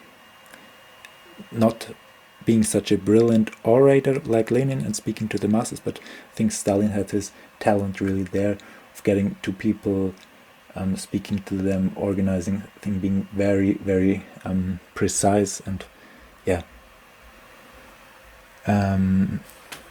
not being such a brilliant orator like Lenin and speaking to the masses, but I think Stalin had his talent really there of getting to people, um, speaking to them, organizing, I think being very, very um, precise, and yeah. Um,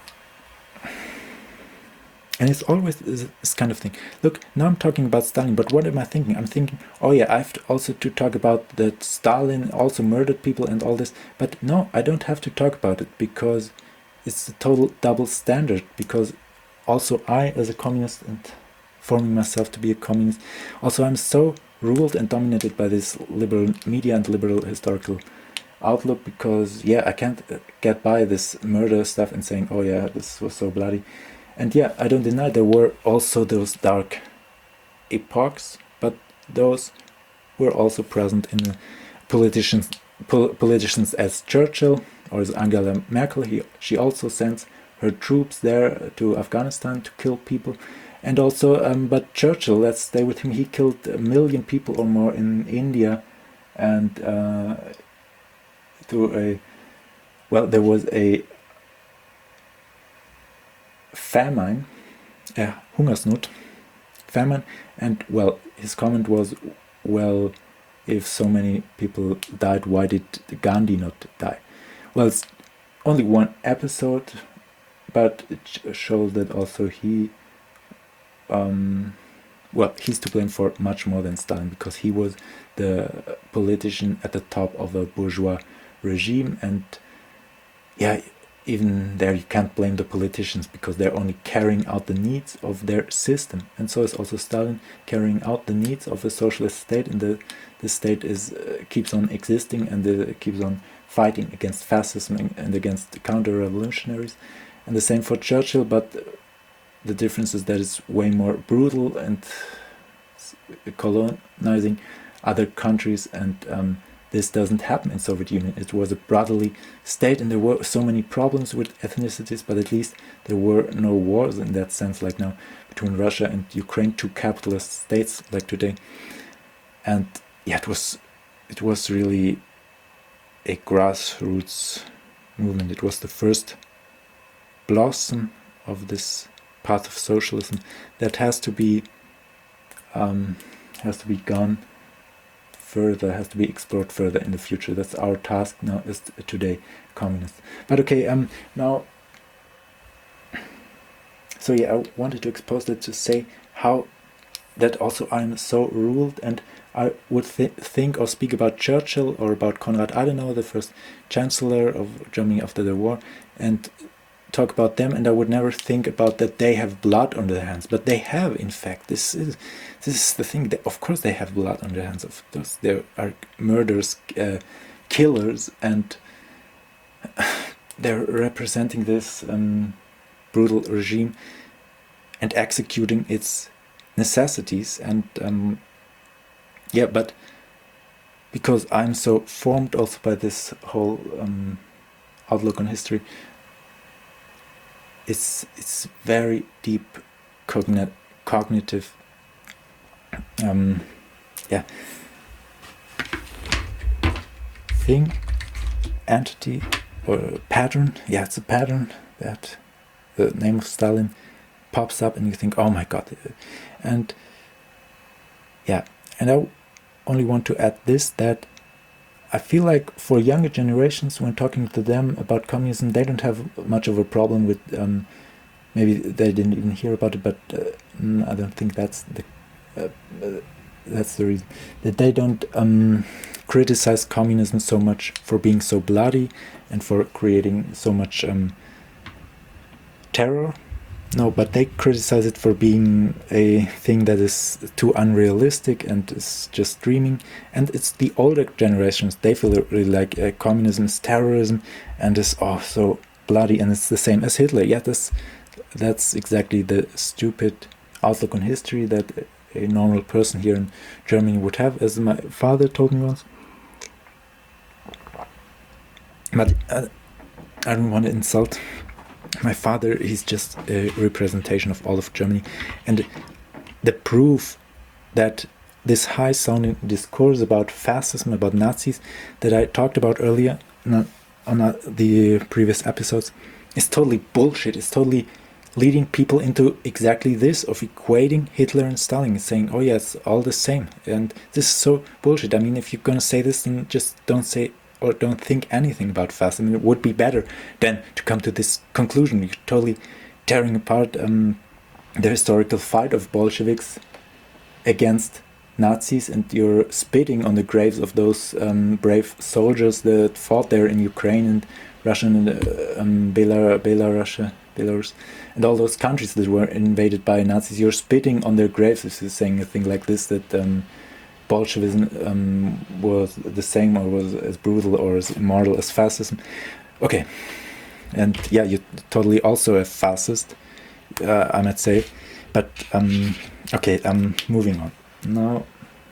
And it's always this kind of thing. Look, now I'm talking about Stalin, but what am I thinking? I'm thinking, oh yeah, I have to also to talk about that Stalin also murdered people and all this. But no, I don't have to talk about it because it's a total double standard. Because also I, as a communist and forming myself to be a communist, also I'm so ruled and dominated by this liberal media and liberal historical outlook, because yeah, I can't get by this murder stuff and saying, oh yeah, this was so bloody. And yeah, I don't deny there were also those dark epochs, but those were also present in the politicians, pol- politicians as Churchill or as Angela Merkel. He, she also sends her troops there to Afghanistan to kill people. And also, um, but Churchill, let's stay with him, he killed a million people or more in India, and uh, through a, well, there was a famine, a Hungersnot, famine, and well, his comment was, well, if so many people died, why did Gandhi not die? Well, it's only one episode, but it shows that also he, um, well, he's to blame for much more than Stalin, because he was the politician at the top of a bourgeois regime, and yeah, even there you can't blame the politicians because they're only carrying out the needs of their system. And so is also Stalin carrying out the needs of a socialist state, and the, the state is uh, keeps on existing, and the, keeps on fighting against fascism and, and against counter-revolutionaries. And the same for Churchill, but the difference is that it's way more brutal and colonizing other countries, and um, this doesn't happen in Soviet Union. It was a brotherly state, and there were so many problems with ethnicities, but at least there were no wars in that sense, like now between Russia and Ukraine, two capitalist states like today. And yeah, it was it was really a grassroots movement. It was the first blossom of this path of socialism that has to be um, has to be gone further, has to be explored further in the future. That's our task now as today communists. But okay, um, now, so yeah, I wanted to expose that to say how that also I'm so ruled, and I would th- think or speak about Churchill or about Konrad Adenauer, the first chancellor of Germany after the war, and talk about them, and I would never think about that they have blood on their hands, but they have, in fact. This is this is the thing. That, of course, they have blood on their hands. Of course, they are murderers, uh, killers, and they're representing this um, brutal regime and executing its necessities. And um, yeah, but because I'm so formed also by this whole um, outlook on history, it's it's very deep cogn- cognitive um, yeah thing, entity, or pattern. Yeah, it's a pattern that the name of Stalin pops up and you think, oh my god. And yeah, and I only want to add this, that I feel like for younger generations, when talking to them about communism, they don't have much of a problem with, um, maybe they didn't even hear about it, but uh, I don't think that's the uh, uh, that's the reason, that they don't um, criticize communism so much for being so bloody and for creating so much um, terror. No, but they criticize it for being a thing that is too unrealistic and is just dreaming. And it's the older generations, they feel really like uh, communism is terrorism and is oh so bloody, and it's the same as Hitler. Yeah, that's, that's exactly the stupid outlook on history that a normal person here in Germany would have, as my father told me once. But uh, I don't want to insult my father. He's just a representation of all of Germany, and the proof that this high-sounding discourse about fascism, about Nazis, that I talked about earlier on the previous episodes, is totally bullshit. It's totally leading people into exactly this, of equating Hitler and Stalin, saying, oh yeah, it's all the same. And this is so bullshit. I mean, if you're gonna say this, then just don't say or don't think anything about fascism. It would be better than to come to this conclusion. You're totally tearing apart um, the historical fight of Bolsheviks against Nazis, and you're spitting on the graves of those um, brave soldiers that fought there in Ukraine and Russia and uh, um, Belar- Belarus, Belarus, and all those countries that were invaded by Nazis. You're spitting on their graves if you're saying a thing like this, that um, Bolshevism um, was the same or was as brutal or as immortal as fascism. Okay, and yeah, you're totally also a fascist, uh, I might say. But um, okay, I'm moving on now.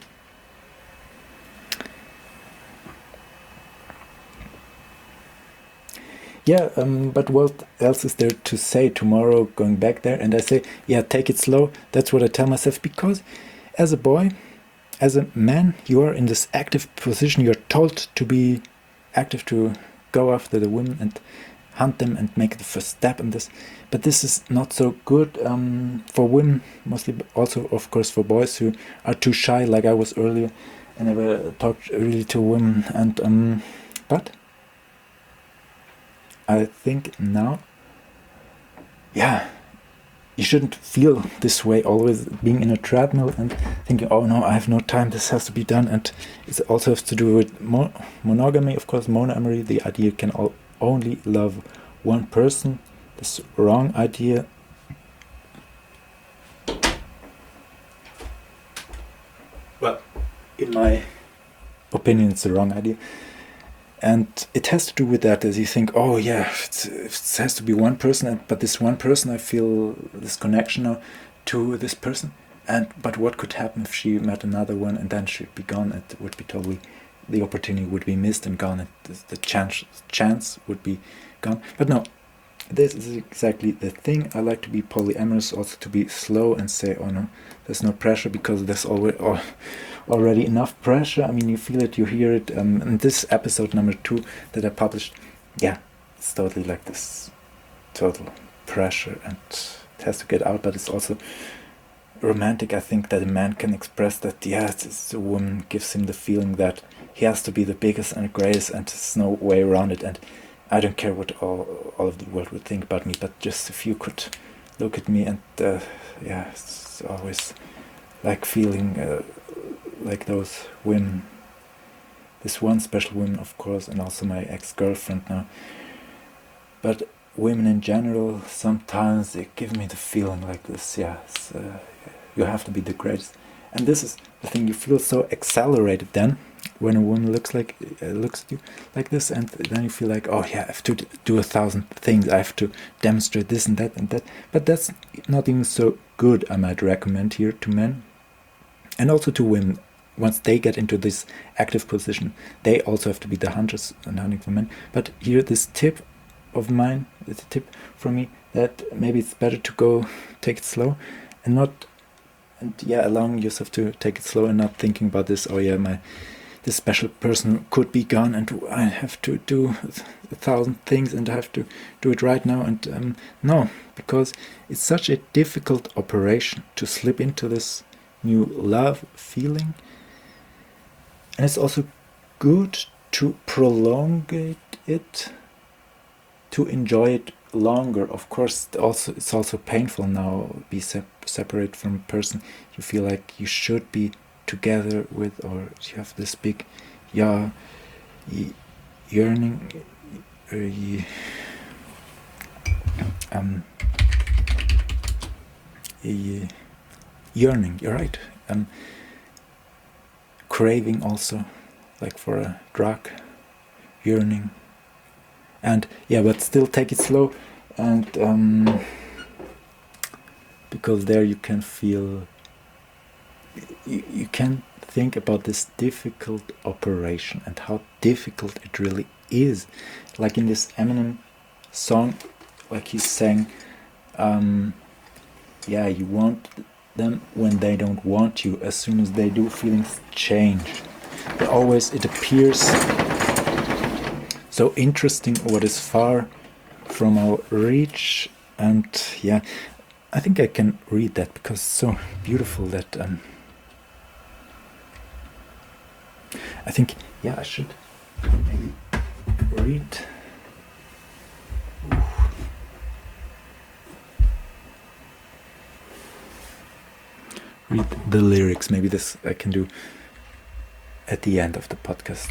Yeah, um, but what else is there to say tomorrow going back there? And I say, yeah, take it slow. That's what I tell myself, because as a boy, as a man, you are in this active position. You're told to be active, to go after the women and hunt them and make the first step in this. But this is not so good um, for women, mostly, but also, of course, for boys who are too shy, like I was earlier. I never talked really to women. And um, but I think now, yeah, you shouldn't feel this way, always being in a treadmill and thinking, oh no, I have no time, this has to be done. And it also has to do with mo- monogamy, of course, monoamory, the idea you can all only love one person. This wrong idea. Well, in my opinion, it's the wrong idea. And it has to do with that, as you think, oh yeah, it's, it has to be one person, but this one person, I feel this connection now to this person. And but what could happen if she met another one and then she'd be gone? It would be totally the opportunity would be missed and gone, and the, the chance chance would be gone. But no, this is exactly the thing. I like to be polyamorous, also to be slow and say, oh no, there's no pressure, because there's already oh, already enough pressure. I mean, you feel it, you hear it. Um, and this episode number two that I published, yeah, it's totally like this total pressure, and it has to get out. But it's also romantic, I think, that a man can express that, yeah, it's, a woman gives him the feeling that he has to be the biggest and the greatest, and there's no way around it. And I don't care what all, all of the world would think about me, but just if you could look at me, and uh, yeah, it's always like feeling uh, like those women, this one special woman, of course, and also my ex-girlfriend now, but women in general, sometimes they give me the feeling like this, yeah, it's, uh, you have to be the greatest. And this is the thing, you feel so accelerated then, when a woman looks like uh, looks at you like this, and then you feel like, oh yeah, I have to do a thousand things, I have to demonstrate this and that and that. But that's not even so good, I might recommend here to men, and also to women. Once they get into this active position, they also have to be the hunters and hunting for men. But here, this tip of mine, it's a tip from me, that maybe it's better to go take it slow, and not, and yeah, allowing yourself to take it slow, and not thinking about this, oh yeah, my this special person could be gone, and I have to do a thousand things, and I have to do it right now. And um, no, because it's such a difficult operation to slip into this new love feeling, and it's also good to prolong it, to enjoy it longer. Of course, also it's also painful now, be sep- separate from a person you feel like you should be together with, or you have this big, yeah, yearning, uh, um, yearning. You're right. Um, craving also, like for a drug, yearning, and yeah, but still take it slow, and um, because there you can feel. You, you can think about this difficult operation and how difficult it really is. Like in this Eminem song, like he's saying, um, yeah, you want them when they don't want you. As soon as they do, feelings change. But always it appears so interesting what is far from our reach. And yeah, I think I can read that because it's so beautiful that um, I think, yeah, I should maybe read. Ooh. Read the lyrics. Maybe this I can do at the end of the podcast.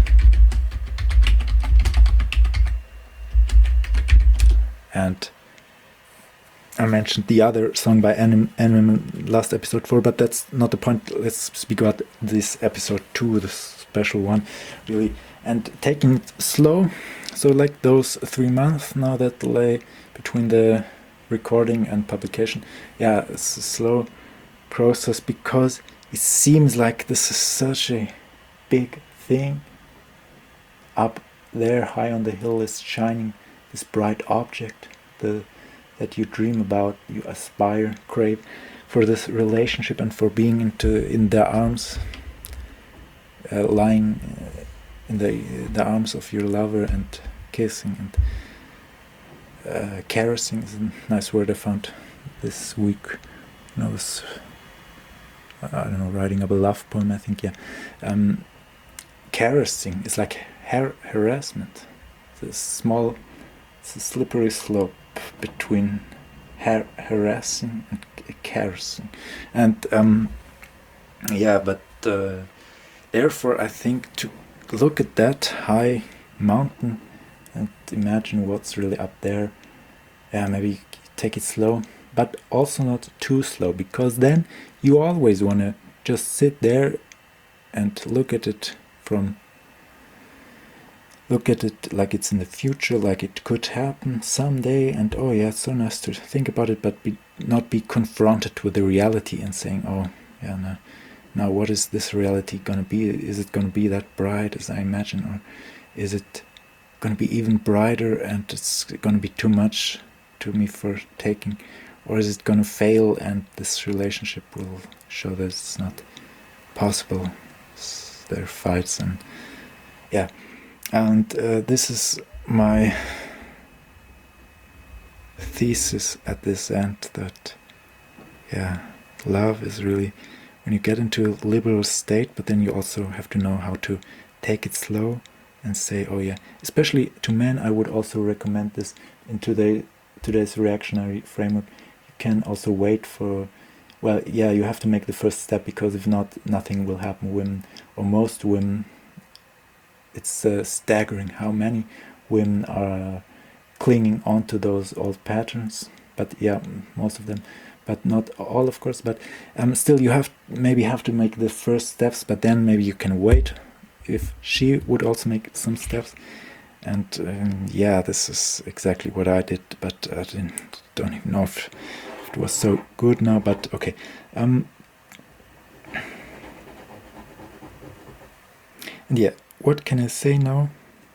And I mentioned the other song by Eminem last episode four, but that's not the point. Let's speak about this episode two, the special one, really, and taking it slow. So like those three months now that lay between the recording and publication, yeah, it's a slow process because it seems like this is such a big thing. Up there, high on the hill, is shining this bright object, the that you dream about, you aspire, crave for this relationship and for being into in their arms, uh, lying uh, in the the arms of your lover and kissing and uh, caressing is a nice word I found this week. You know, I was I don't know writing up a love poem. I think yeah, um, caressing is like har- harassment. It's a small, it's a slippery slope between har- harassing and c- caressing, and um, yeah, but uh, therefore I think to look at that high mountain and imagine what's really up there, yeah, maybe take it slow, but also not too slow, because then you always want to just sit there and look at it from Look at it like it's in the future, like it could happen someday, and oh yeah, it's so nice to think about it, but be, not be confronted with the reality and saying, oh yeah, no, now what is this reality going to be? Is it going to be that bright as I imagine, or is it going to be even brighter and it's going to be too much to me for taking, or is it going to fail and this relationship will show that it's not possible? There are fights, and yeah, and uh, this is my thesis at this end, that yeah, love is really when you get into a liberal state, but then you also have to know how to take it slow and say, oh yeah, especially to men, I would also recommend this in today, today's reactionary framework. You can also wait for, well, yeah, you have to make the first step, because if not, nothing will happen. Women, or most women, it's uh, staggering how many women are clinging on to those old patterns. But yeah, most of them, but not all, of course. But um, still, you have maybe have to make the first steps, but then maybe you can wait if she would also make some steps. And um, yeah, this is exactly what I did, but I didn't, don't even know if it was so good now, but okay. Um, and yeah, what can I say now?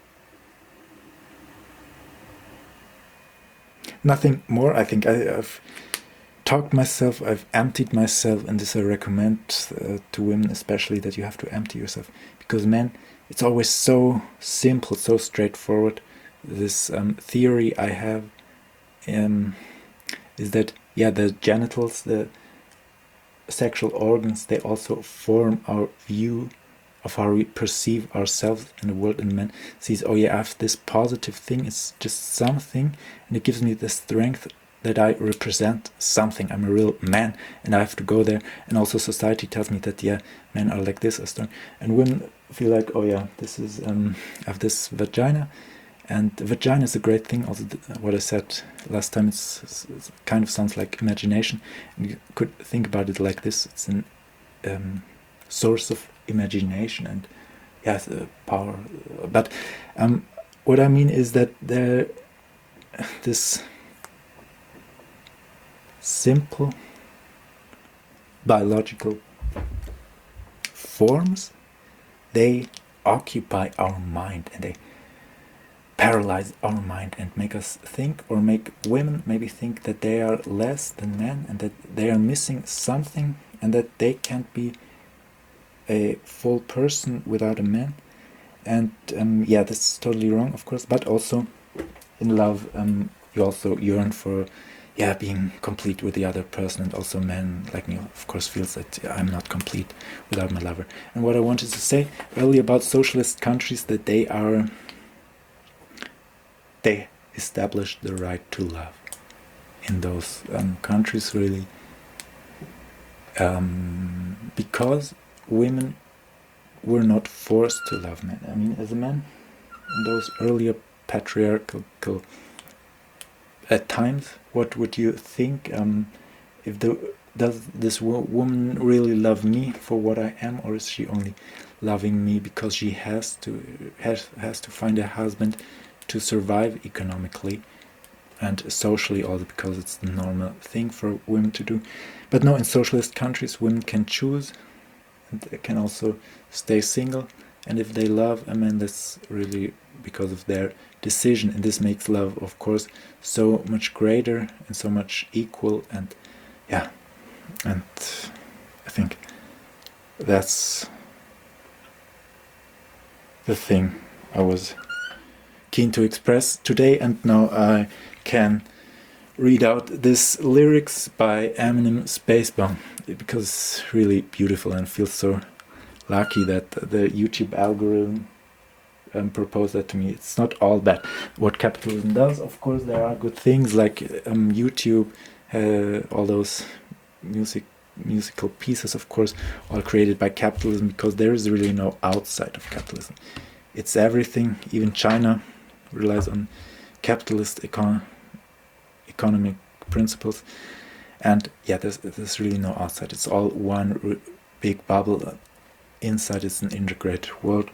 Nothing more. I think I, I've talked myself, I've emptied myself, and this I recommend uh, to women especially, that you have to empty yourself, because men, it's always so simple, so straightforward. This um, theory I have um, is that, yeah, the genitals, the sexual organs, they also form our view of how we perceive ourselves in the world. And men sees, oh yeah, I have this positive thing, it's just something, and it gives me the strength that I represent something. I'm a real man, and I have to go there. And also society tells me that, yeah, men are like this, are strong. And women feel like, oh yeah, this is, um, I have this vagina, and the vagina is a great thing. Also, what I said last time, it's, it's, it kind of sounds like imagination. And you could think about it like this: it's an um, source of imagination and yes, uh, power. But um, what I mean is that there, this simple biological forms, they occupy our mind, and they paralyze our mind and make us think, or make women maybe think that they are less than men, and that they are missing something, and that they can't be a full person without a man. And um, yeah, this is totally wrong, of course. But also in love, um, you also yearn for, yeah, being complete with the other person. And also men like me, of course, feels that yeah, I'm not complete without my lover. And what I wanted to say earlier about socialist countries, that they are, they established the right to love in those um, countries, really, um, because women were not forced to love men. I mean, as a man, in those earlier patriarchal at times, what would you think? Um, if the does this wo- woman really love me for what I am, or is she only loving me because she has to has has to find a husband to survive economically and socially, also because it's the normal thing for women to do? But no, in socialist countries, women can choose. And they can also stay single, and if they love a man, that's really because of their decision, and this makes love, of course, so much greater and so much equal. And yeah, and I think that's the thing I was keen to express today. And now I can read out this lyrics by Eminem, Spacebound, because it's really beautiful, and feels so lucky that the YouTube algorithm um, proposed that to me. It's not all bad what capitalism does. Of course, there are good things, like um, YouTube, uh, all those music musical pieces, of course, all created by capitalism, because there is really no outside of capitalism. It's everything. Even China relies on capitalist econ economic principles, and yeah, there's, there's really no outside. It's all one r big bubble. Inside is an integrated world,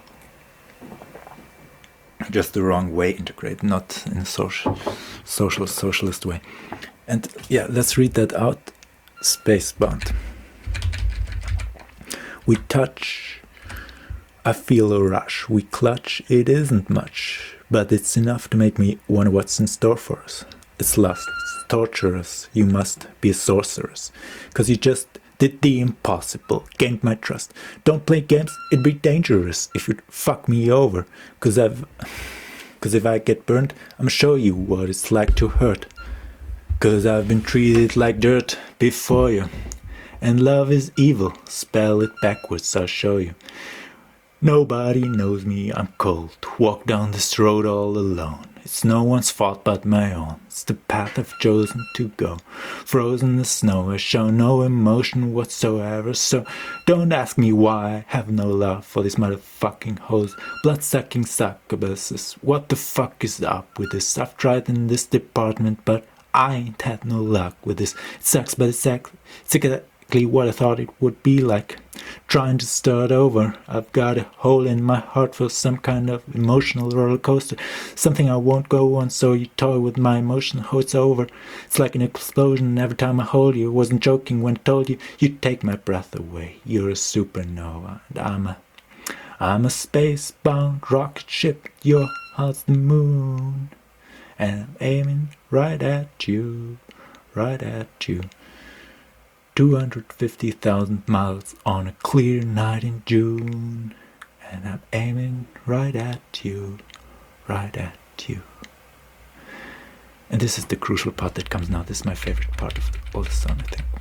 just the wrong way integrated, not in a social social socialist way. And yeah, let's read that out. Spacebound. We touch, I feel a rush. We clutch, it isn't much, but it's enough to make me wonder what's in store for us. It's lust, it's torturous, you must be a sorceress, 'cause you just did the impossible, gained my trust. Don't play games, it'd be dangerous if you'd fuck me over, 'cause I've... 'cause if I get burnt, I'm show you what it's like to hurt. 'Cause I've been treated like dirt before you, and love is evil, spell it backwards, I'll show you. Nobody knows me, I'm cold, walk down this road all alone. It's no one's fault but my own, it's the path I've chosen to go. Frozen in the snow, I show no emotion whatsoever, so don't ask me why I have no love for these motherfucking hoes. Blood-sucking succubuses, what the fuck is up with this? I've tried in this department, but I ain't had no luck with this. It sucks, but it's exactly what I thought it would be like. Trying to start over, I've got a hole in my heart for some kind of emotional roller coaster. Something I won't go on, so you toy with my emotion, oh it's over. It's like an explosion every time I hold you. Wasn't joking when I told you, you'd take my breath away. You're a supernova, and I'm a... I'm a space-bound rocket ship, your heart's the moon. And I'm aiming right at you, right at you. two hundred fifty thousand miles on a clear night in June. And I'm aiming right at you, right at you. And this is the crucial part that comes now. This is my favorite part of all the song, I think.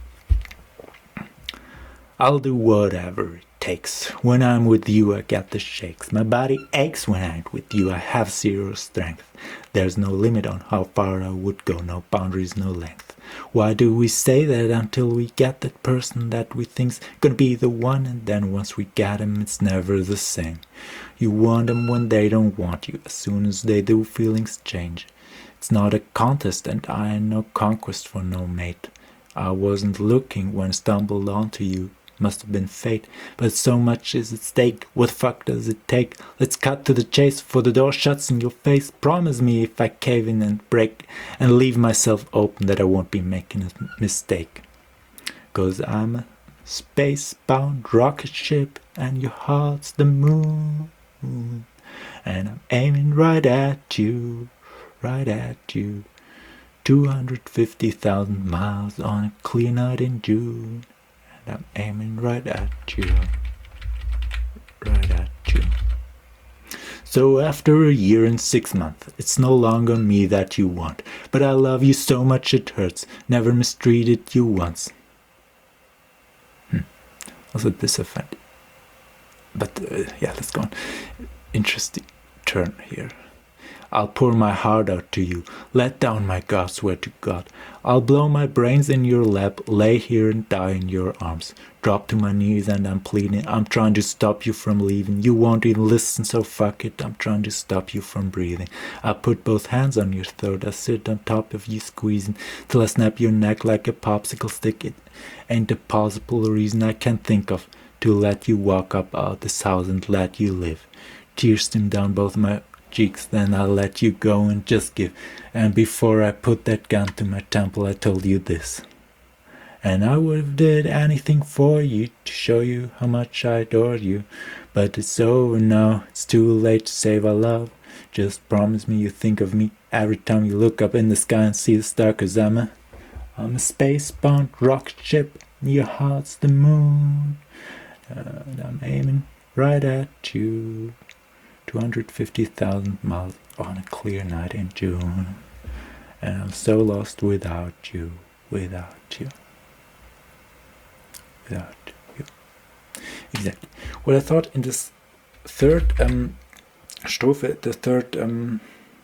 I'll do whatever it takes. When I'm with you, I get the shakes. My body aches when I'm with you. I have zero strength. There's no limit on how far I would go. No boundaries, no length. Why do we say that until we get that person that we think's gonna be the one, and then once we get him, it's never the same. You want them when they don't want you. As soon as they do, feelings change. It's not a contest, and I ain't no conquest for no mate. I wasn't looking when I stumbled onto you. Must have been fate, but so much is at stake. What the fuck does it take? Let's cut to the chase, for the door shuts in your face. Promise me if I cave in and break and leave myself open that I won't be making a mistake. 'Cause I'm a space-bound rocket ship and your heart's the moon. And I'm aiming right at you, right at you. two hundred fifty thousand miles on a clear night in June. And I'm aiming right at you, right at you. So after a year and six months, it's no longer me that you want, but I love you so much it hurts, never mistreated you once. Hmm. Also this offended. But uh, yeah, let's go on. Interesting turn here. I'll pour my heart out to you, let down my guard, swear to God. I'll blow my brains in your lap, lay here and die in your arms. Drop to my knees and I'm pleading, I'm trying to stop you from leaving. You won't even listen, so fuck it, I'm trying to stop you from breathing. I put both hands on your throat, I sit on top of you squeezing, till I snap your neck like a popsicle stick. It ain't a possible reason I can think of to let you walk up out this house and let you live. Tears stream down both my cheeks, then I'll let you go and just give. And before I put that gun to my temple, I told you this. And I would have did anything for you to show you how much I adore you. But it's over now, it's too late to save our love. Just promise me you think of me every time you look up in the sky and see the star, 'cause I'm a, I'm a space-bound rocket ship, and your heart's the moon. Uh, and I'm aiming right at you. two hundred fifty thousand miles on a clear night in June. And I'm so lost without you, without you, without you. Exactly. What I thought in this third um, strophe, the third, um,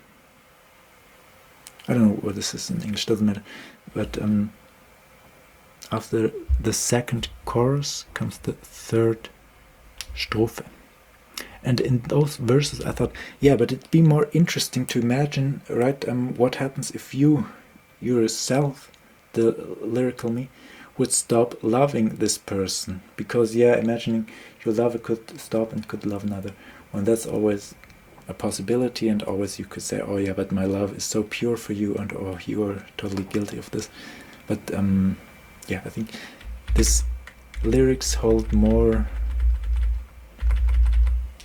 I don't know what this is in English, doesn't matter, but um, after the second chorus comes the third strophe. And in those verses I thought, yeah, but it'd be more interesting to imagine, right, um, what happens if you, yourself, the lyrical me, would stop loving this person. Because, yeah, imagining your lover could stop and could love another. Well, that's always a possibility, and always you could say, oh yeah, but my love is so pure for you, and oh, you are totally guilty of this. But, um, yeah, I think this lyrics hold more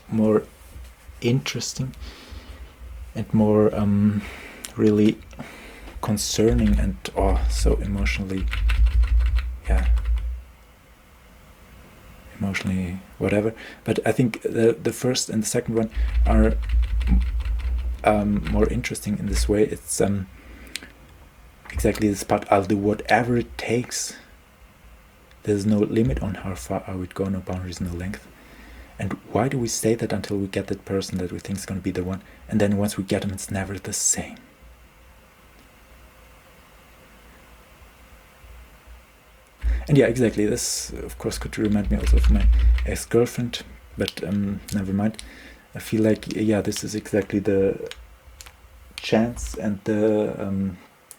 more interesting and more um, really concerning and oh, so emotionally, yeah, emotionally whatever. But I think the the first and the second one are um, more interesting in this way. It's um, exactly this part. I'll do whatever it takes. There's no limit on how far I would go, no boundaries, no length. And why do we say that until we get that person that we think is going to be the one? And then once we get them, it's never the same. And yeah, exactly. This, of course, could remind me also of my ex-girlfriend, but um, never mind. I feel like, yeah, this is exactly the chance and the um,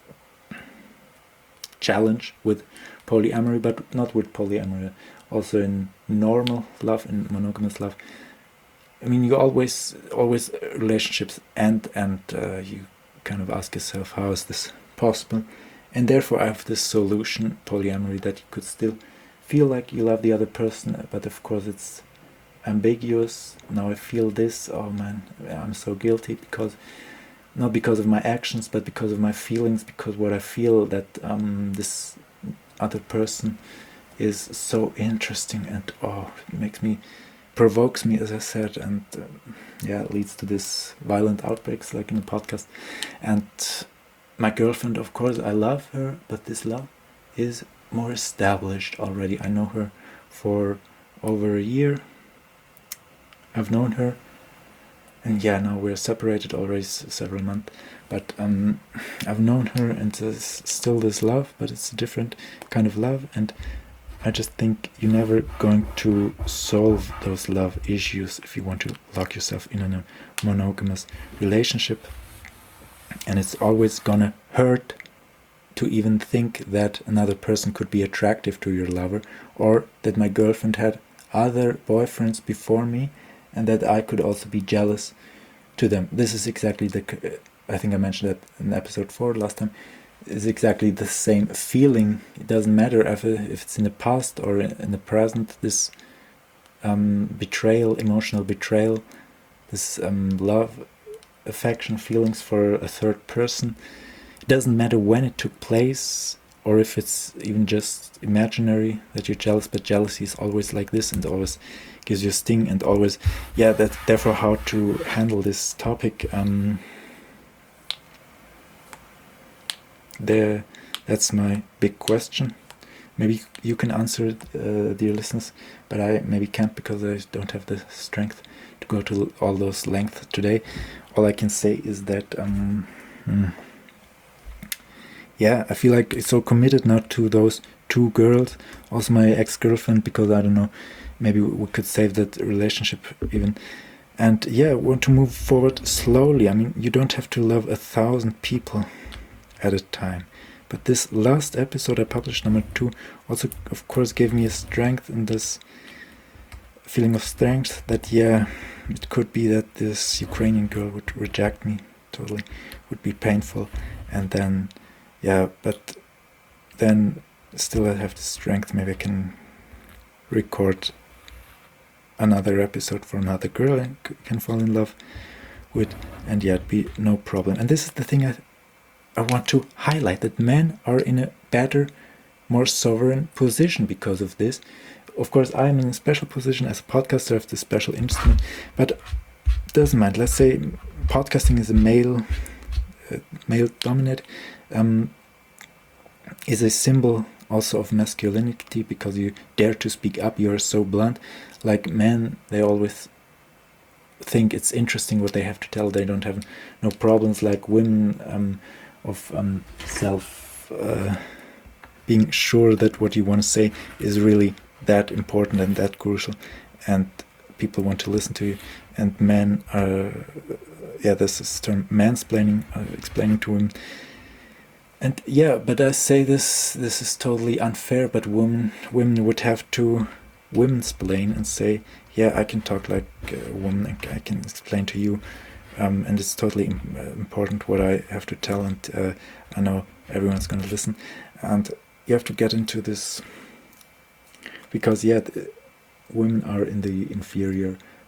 challenge with polyamory, but not with polyamory. Also in normal love, in monogamous love. I mean, you always, always relationships end, and uh, you kind of ask yourself, how is this possible? And therefore, I have this solution, polyamory, that you could still feel like you love the other person, but of course, it's ambiguous. Now I feel this. Oh man, I'm so guilty because, not because of my actions, but because of my feelings. Because what I feel that um, this other person is so interesting, and oh, it makes me, provokes me, as I said, and um, yeah, it leads to this violent outbreaks like in the podcast. And my girlfriend, of course, I love her, but this love is more established already. I know her for over a year. I've known her, and yeah, now we're separated already s- several months, but um, I've known her, and there's still this love, but it's a different kind of love. And I just think you're never going to solve those love issues if you want to lock yourself in a monogamous relationship. And it's always gonna hurt to even think that another person could be attractive to your lover, or that my girlfriend had other boyfriends before me and that I could also be jealous to them. This is exactly the, I think I mentioned that in episode four last time, is exactly the same feeling. It doesn't matter if, if it's in the past or in the present, this um, betrayal, emotional betrayal, this um, love, affection, feelings for a third person. It doesn't matter when it took place or if it's even just imaginary that you're jealous, but jealousy is always like this and always gives you a sting, and always, yeah, that therefore how to handle this topic. Um, There, that's my big question. Maybe you can answer it, uh, dear listeners, but I maybe can't because I don't have the strength to go to all those lengths today. All I can say is that, um, hmm, yeah, I feel like it's so committed now to those two girls, also my ex-girlfriend, because I don't know, maybe we could save that relationship even. And yeah, want to move forward slowly. I mean, you don't have to love a thousand people at a time. But this last episode I published, number two, also of course gave me a strength in this feeling of strength that, yeah, it could be that this Ukrainian girl would reject me totally, would be painful, and then, yeah, but then still I have the strength. Maybe I can record another episode for another girl I can fall in love with, and yeah, it'd be no problem. And this is the thing I I want to highlight, that men are in a better, more sovereign position because of this. Of course, I'm in a special position as a podcaster, I have this special instrument, but it doesn't matter. Let's say podcasting is a male, uh, male dominated, um, is a symbol also of masculinity because you dare to speak up, you are so blunt. Like men, they always think it's interesting what they have to tell, they don't have no problems. Like women, um, of um, self uh, being sure that what you want to say is really that important and that crucial, and people want to listen to you. And men are, yeah, there's this term mansplaining, uh, explaining to women. And yeah, but I say this this is totally unfair, but women women would have to women-splain and say, yeah, I can talk like a woman, I can explain to you. Um, and it's totally im- important what I have to tell, and uh, I know everyone's going to listen. And you have to get into this, because yeah, women are in the inferior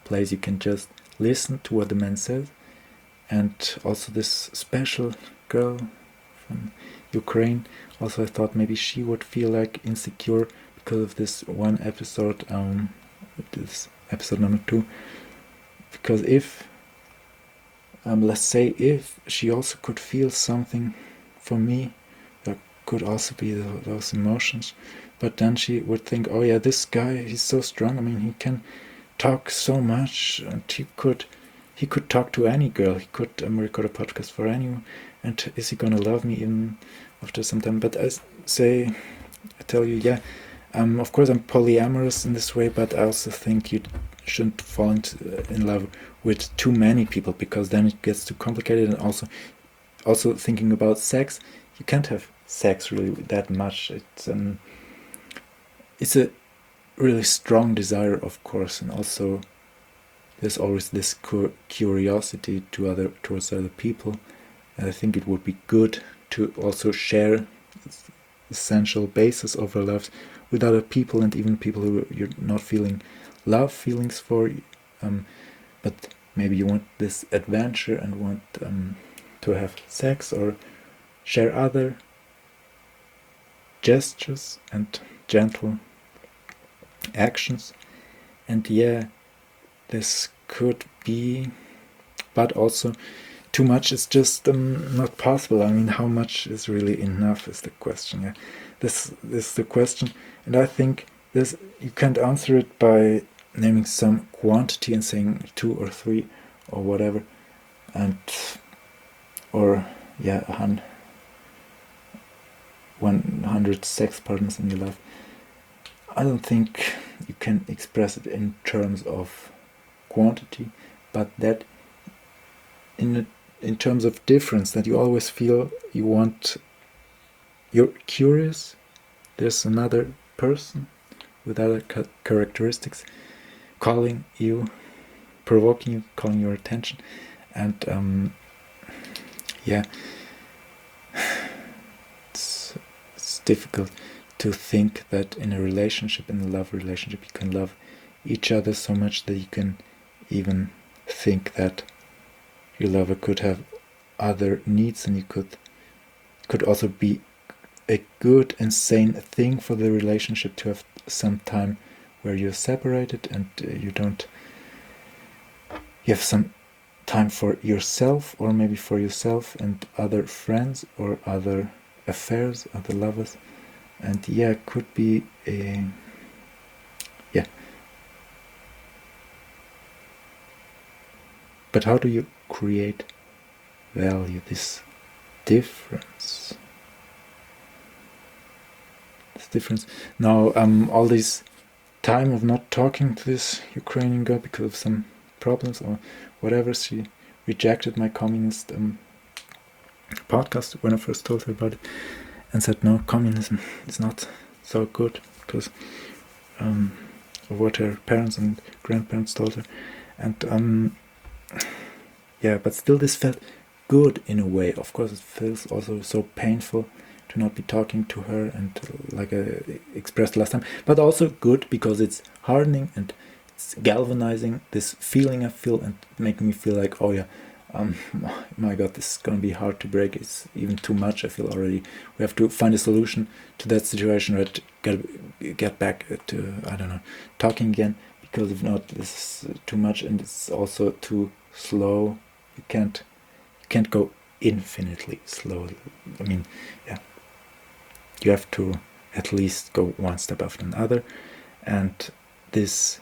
place you can just listen to what the man says. And also this special girl from Ukraine, also I thought maybe she would feel like insecure because of this one episode, um, this episode number two. Because if, um, let's say, if she also could feel something for me, there could also be the, those emotions, but then she would think, oh yeah, this guy, he's so strong, I mean, he can talk so much, and he could he could talk to any girl, he could um, record a podcast for anyone, and is he gonna love me even after some time? But I say, I tell you, yeah, um, of course I'm polyamorous in this way, but I also think you shouldn't fall into, uh, in love with too many people, because then it gets too complicated. And also, also thinking about sex, you can't have sex really that much. It's um, it's a really strong desire, of course, and also there's always this cu- curiosity to other towards other people. And I think it would be good to also share essential basis of our lives with other people, and even people who you're not feeling love feelings for, um, but maybe you want this adventure and want um, to have sex or share other gestures and gentle actions. And yeah, this could be, but also too much is just um, not possible. I mean, how much is really enough is the question. Yeah, this, this is the question, and I think this you can't answer it by naming some quantity and saying two or three or whatever, and or yeah, a hun- one hundred sex partners in your life. I don't think you can express it in terms of quantity, but that in a, in terms of difference, that you always feel you want, you're curious, there's another person with other ca- characteristics calling you, provoking you, calling your attention, and um, yeah, it's, it's difficult to think that in a relationship, in a love relationship, you can love each other so much that you can even think that your lover could have other needs, and you could could also be a good and sane thing for the relationship to have some time where you're separated and uh, you don't you have some time for yourself, or maybe for yourself and other friends or other affairs, other lovers. And yeah, it could be a yeah. But how do you create value, this difference? This difference. Now, um, all this time of not talking to this Ukrainian girl because of some problems or whatever, she rejected my communist um, podcast when I first told her about it, and said, no, communism is not so good because um, of what her parents and grandparents told her. And um, yeah, but still this felt good in a way. Of course, it feels also so painful to not be talking to her, and uh, like I expressed last time, but also good because it's hardening and it's galvanizing, this feeling I feel, and making me feel like, oh yeah, um, my god, this is gonna be hard to break. It's even too much, I feel already. We have to find a solution to that situation, or to get, get back to, I don't know, talking again, because if not, this is too much, and it's also too slow. You can't, you can't go infinitely slow. I mean, yeah, you have to at least go one step after another, and this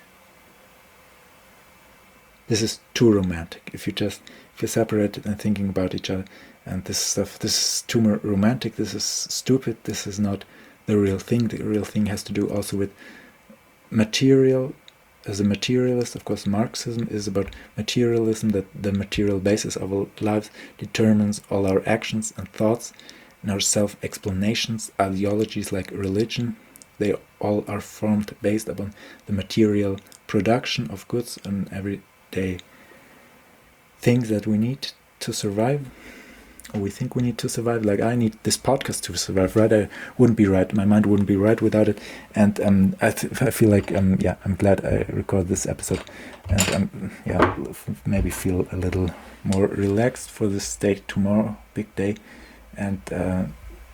this is too romantic. If you just if you're separated and thinking about each other and this stuff, this is too romantic. This is stupid. This is not the real thing. The real thing has to do also with material. As a materialist, of course, Marxism is about materialism, that the material basis of our lives determines all our actions and thoughts and our self-explanations. Ideologies like religion, they all are formed based upon the material production of goods and everyday things that we need to survive. we think we need to survive. Like I need this podcast to survive, right? I wouldn't be right. My mind wouldn't be right without it. And um, I, th- I feel like um, yeah, I'm glad I recorded this episode, and um, yeah, maybe feel a little more relaxed for this day tomorrow, big day, and uh,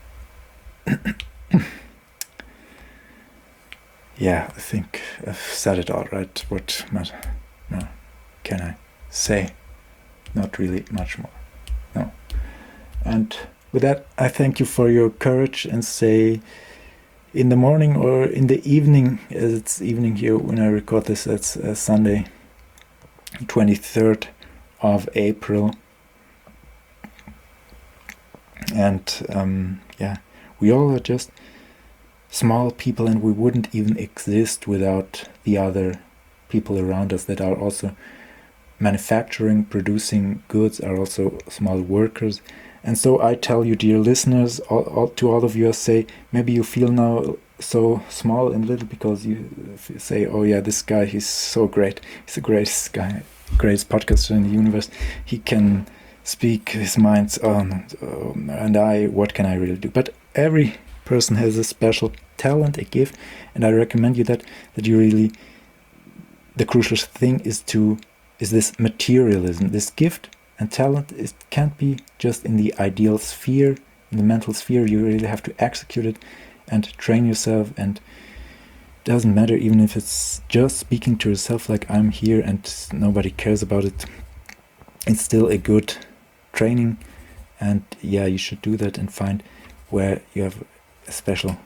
yeah, I think I've said it all, right? What much no, can I say? Not really much more. No. And with that, I thank you for your courage, and say in the morning or in the evening, as it's evening here when I record this, it's uh, Sunday, twenty-third of April. And um, yeah, we all are just small people, and we wouldn't even exist without the other people around us that are also manufacturing, producing goods, are also small workers. And so I tell you, dear listeners, all, all, to all of you, I say, maybe you feel now so small and little because you say, oh yeah, this guy, he's so great. He's the greatest guy, greatest podcaster in the universe. He can speak his mind on, um, and I, what can I really do? But every person has a special talent, a gift, and I recommend you that, that you really, the crucial thing is to, is this materialism, this gift and talent. It can't be just in the ideal sphere, in the mental sphere. You really have to execute it and train yourself, and it doesn't matter even if it's just speaking to yourself like I'm here and nobody cares about it. It's still a good training, and yeah, you should do that and find where you have a special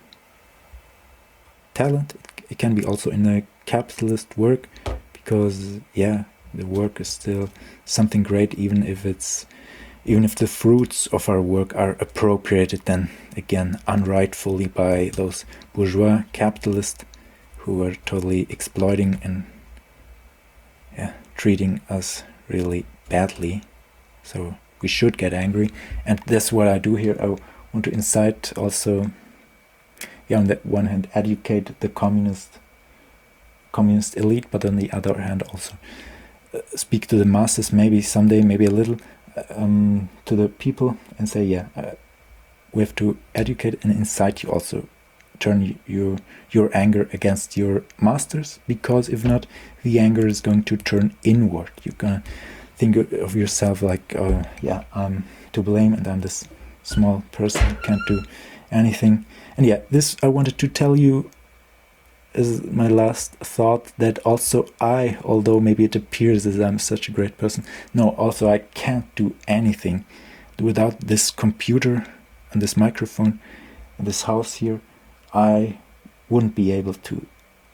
talent. It can be also in a capitalist work, because yeah, the work is still something great, even if it's even if the fruits of our work are appropriated then again unrightfully by those bourgeois capitalists who are totally exploiting and yeah, treating us really badly. So we should get angry, and that's what I do here. I want to incite also, yeah, on the one hand educate the communist communist elite, but on the other hand also uh, speak to the masses, maybe someday, maybe a little, um, to the people, and say, yeah, uh, we have to educate and incite you also. Turn your your anger against your masters, because if not, the anger is going to turn inward. You're gonna think of yourself like, oh yeah, I'm to blame, and I'm this small person who can't do anything. And yeah, this I wanted to tell you is my last thought, that also I, although maybe it appears as I'm such a great person, no, also I can't do anything without this computer and this microphone and this house here. I wouldn't be able to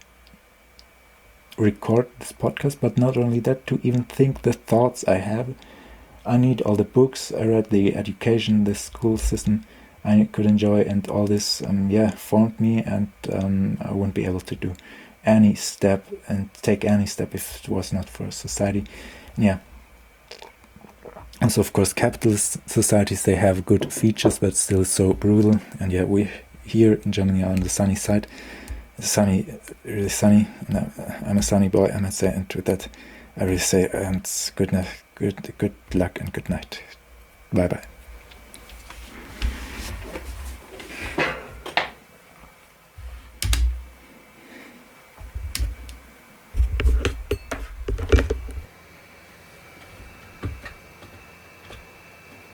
record this podcast, but not only that, to even think the thoughts I have. I need all the books I read, the education, the school system I could enjoy, and all this um, yeah formed me, and um, I wouldn't be able to do any step and take any step if it was not for society. And yeah, also of course capitalist societies, they have good features but still so brutal. And yeah, we here in Germany are on the sunny side, sunny, really sunny. No, I'm a sunny boy, I must say, and with that I really say, and good night, good good luck and good night. Bye bye.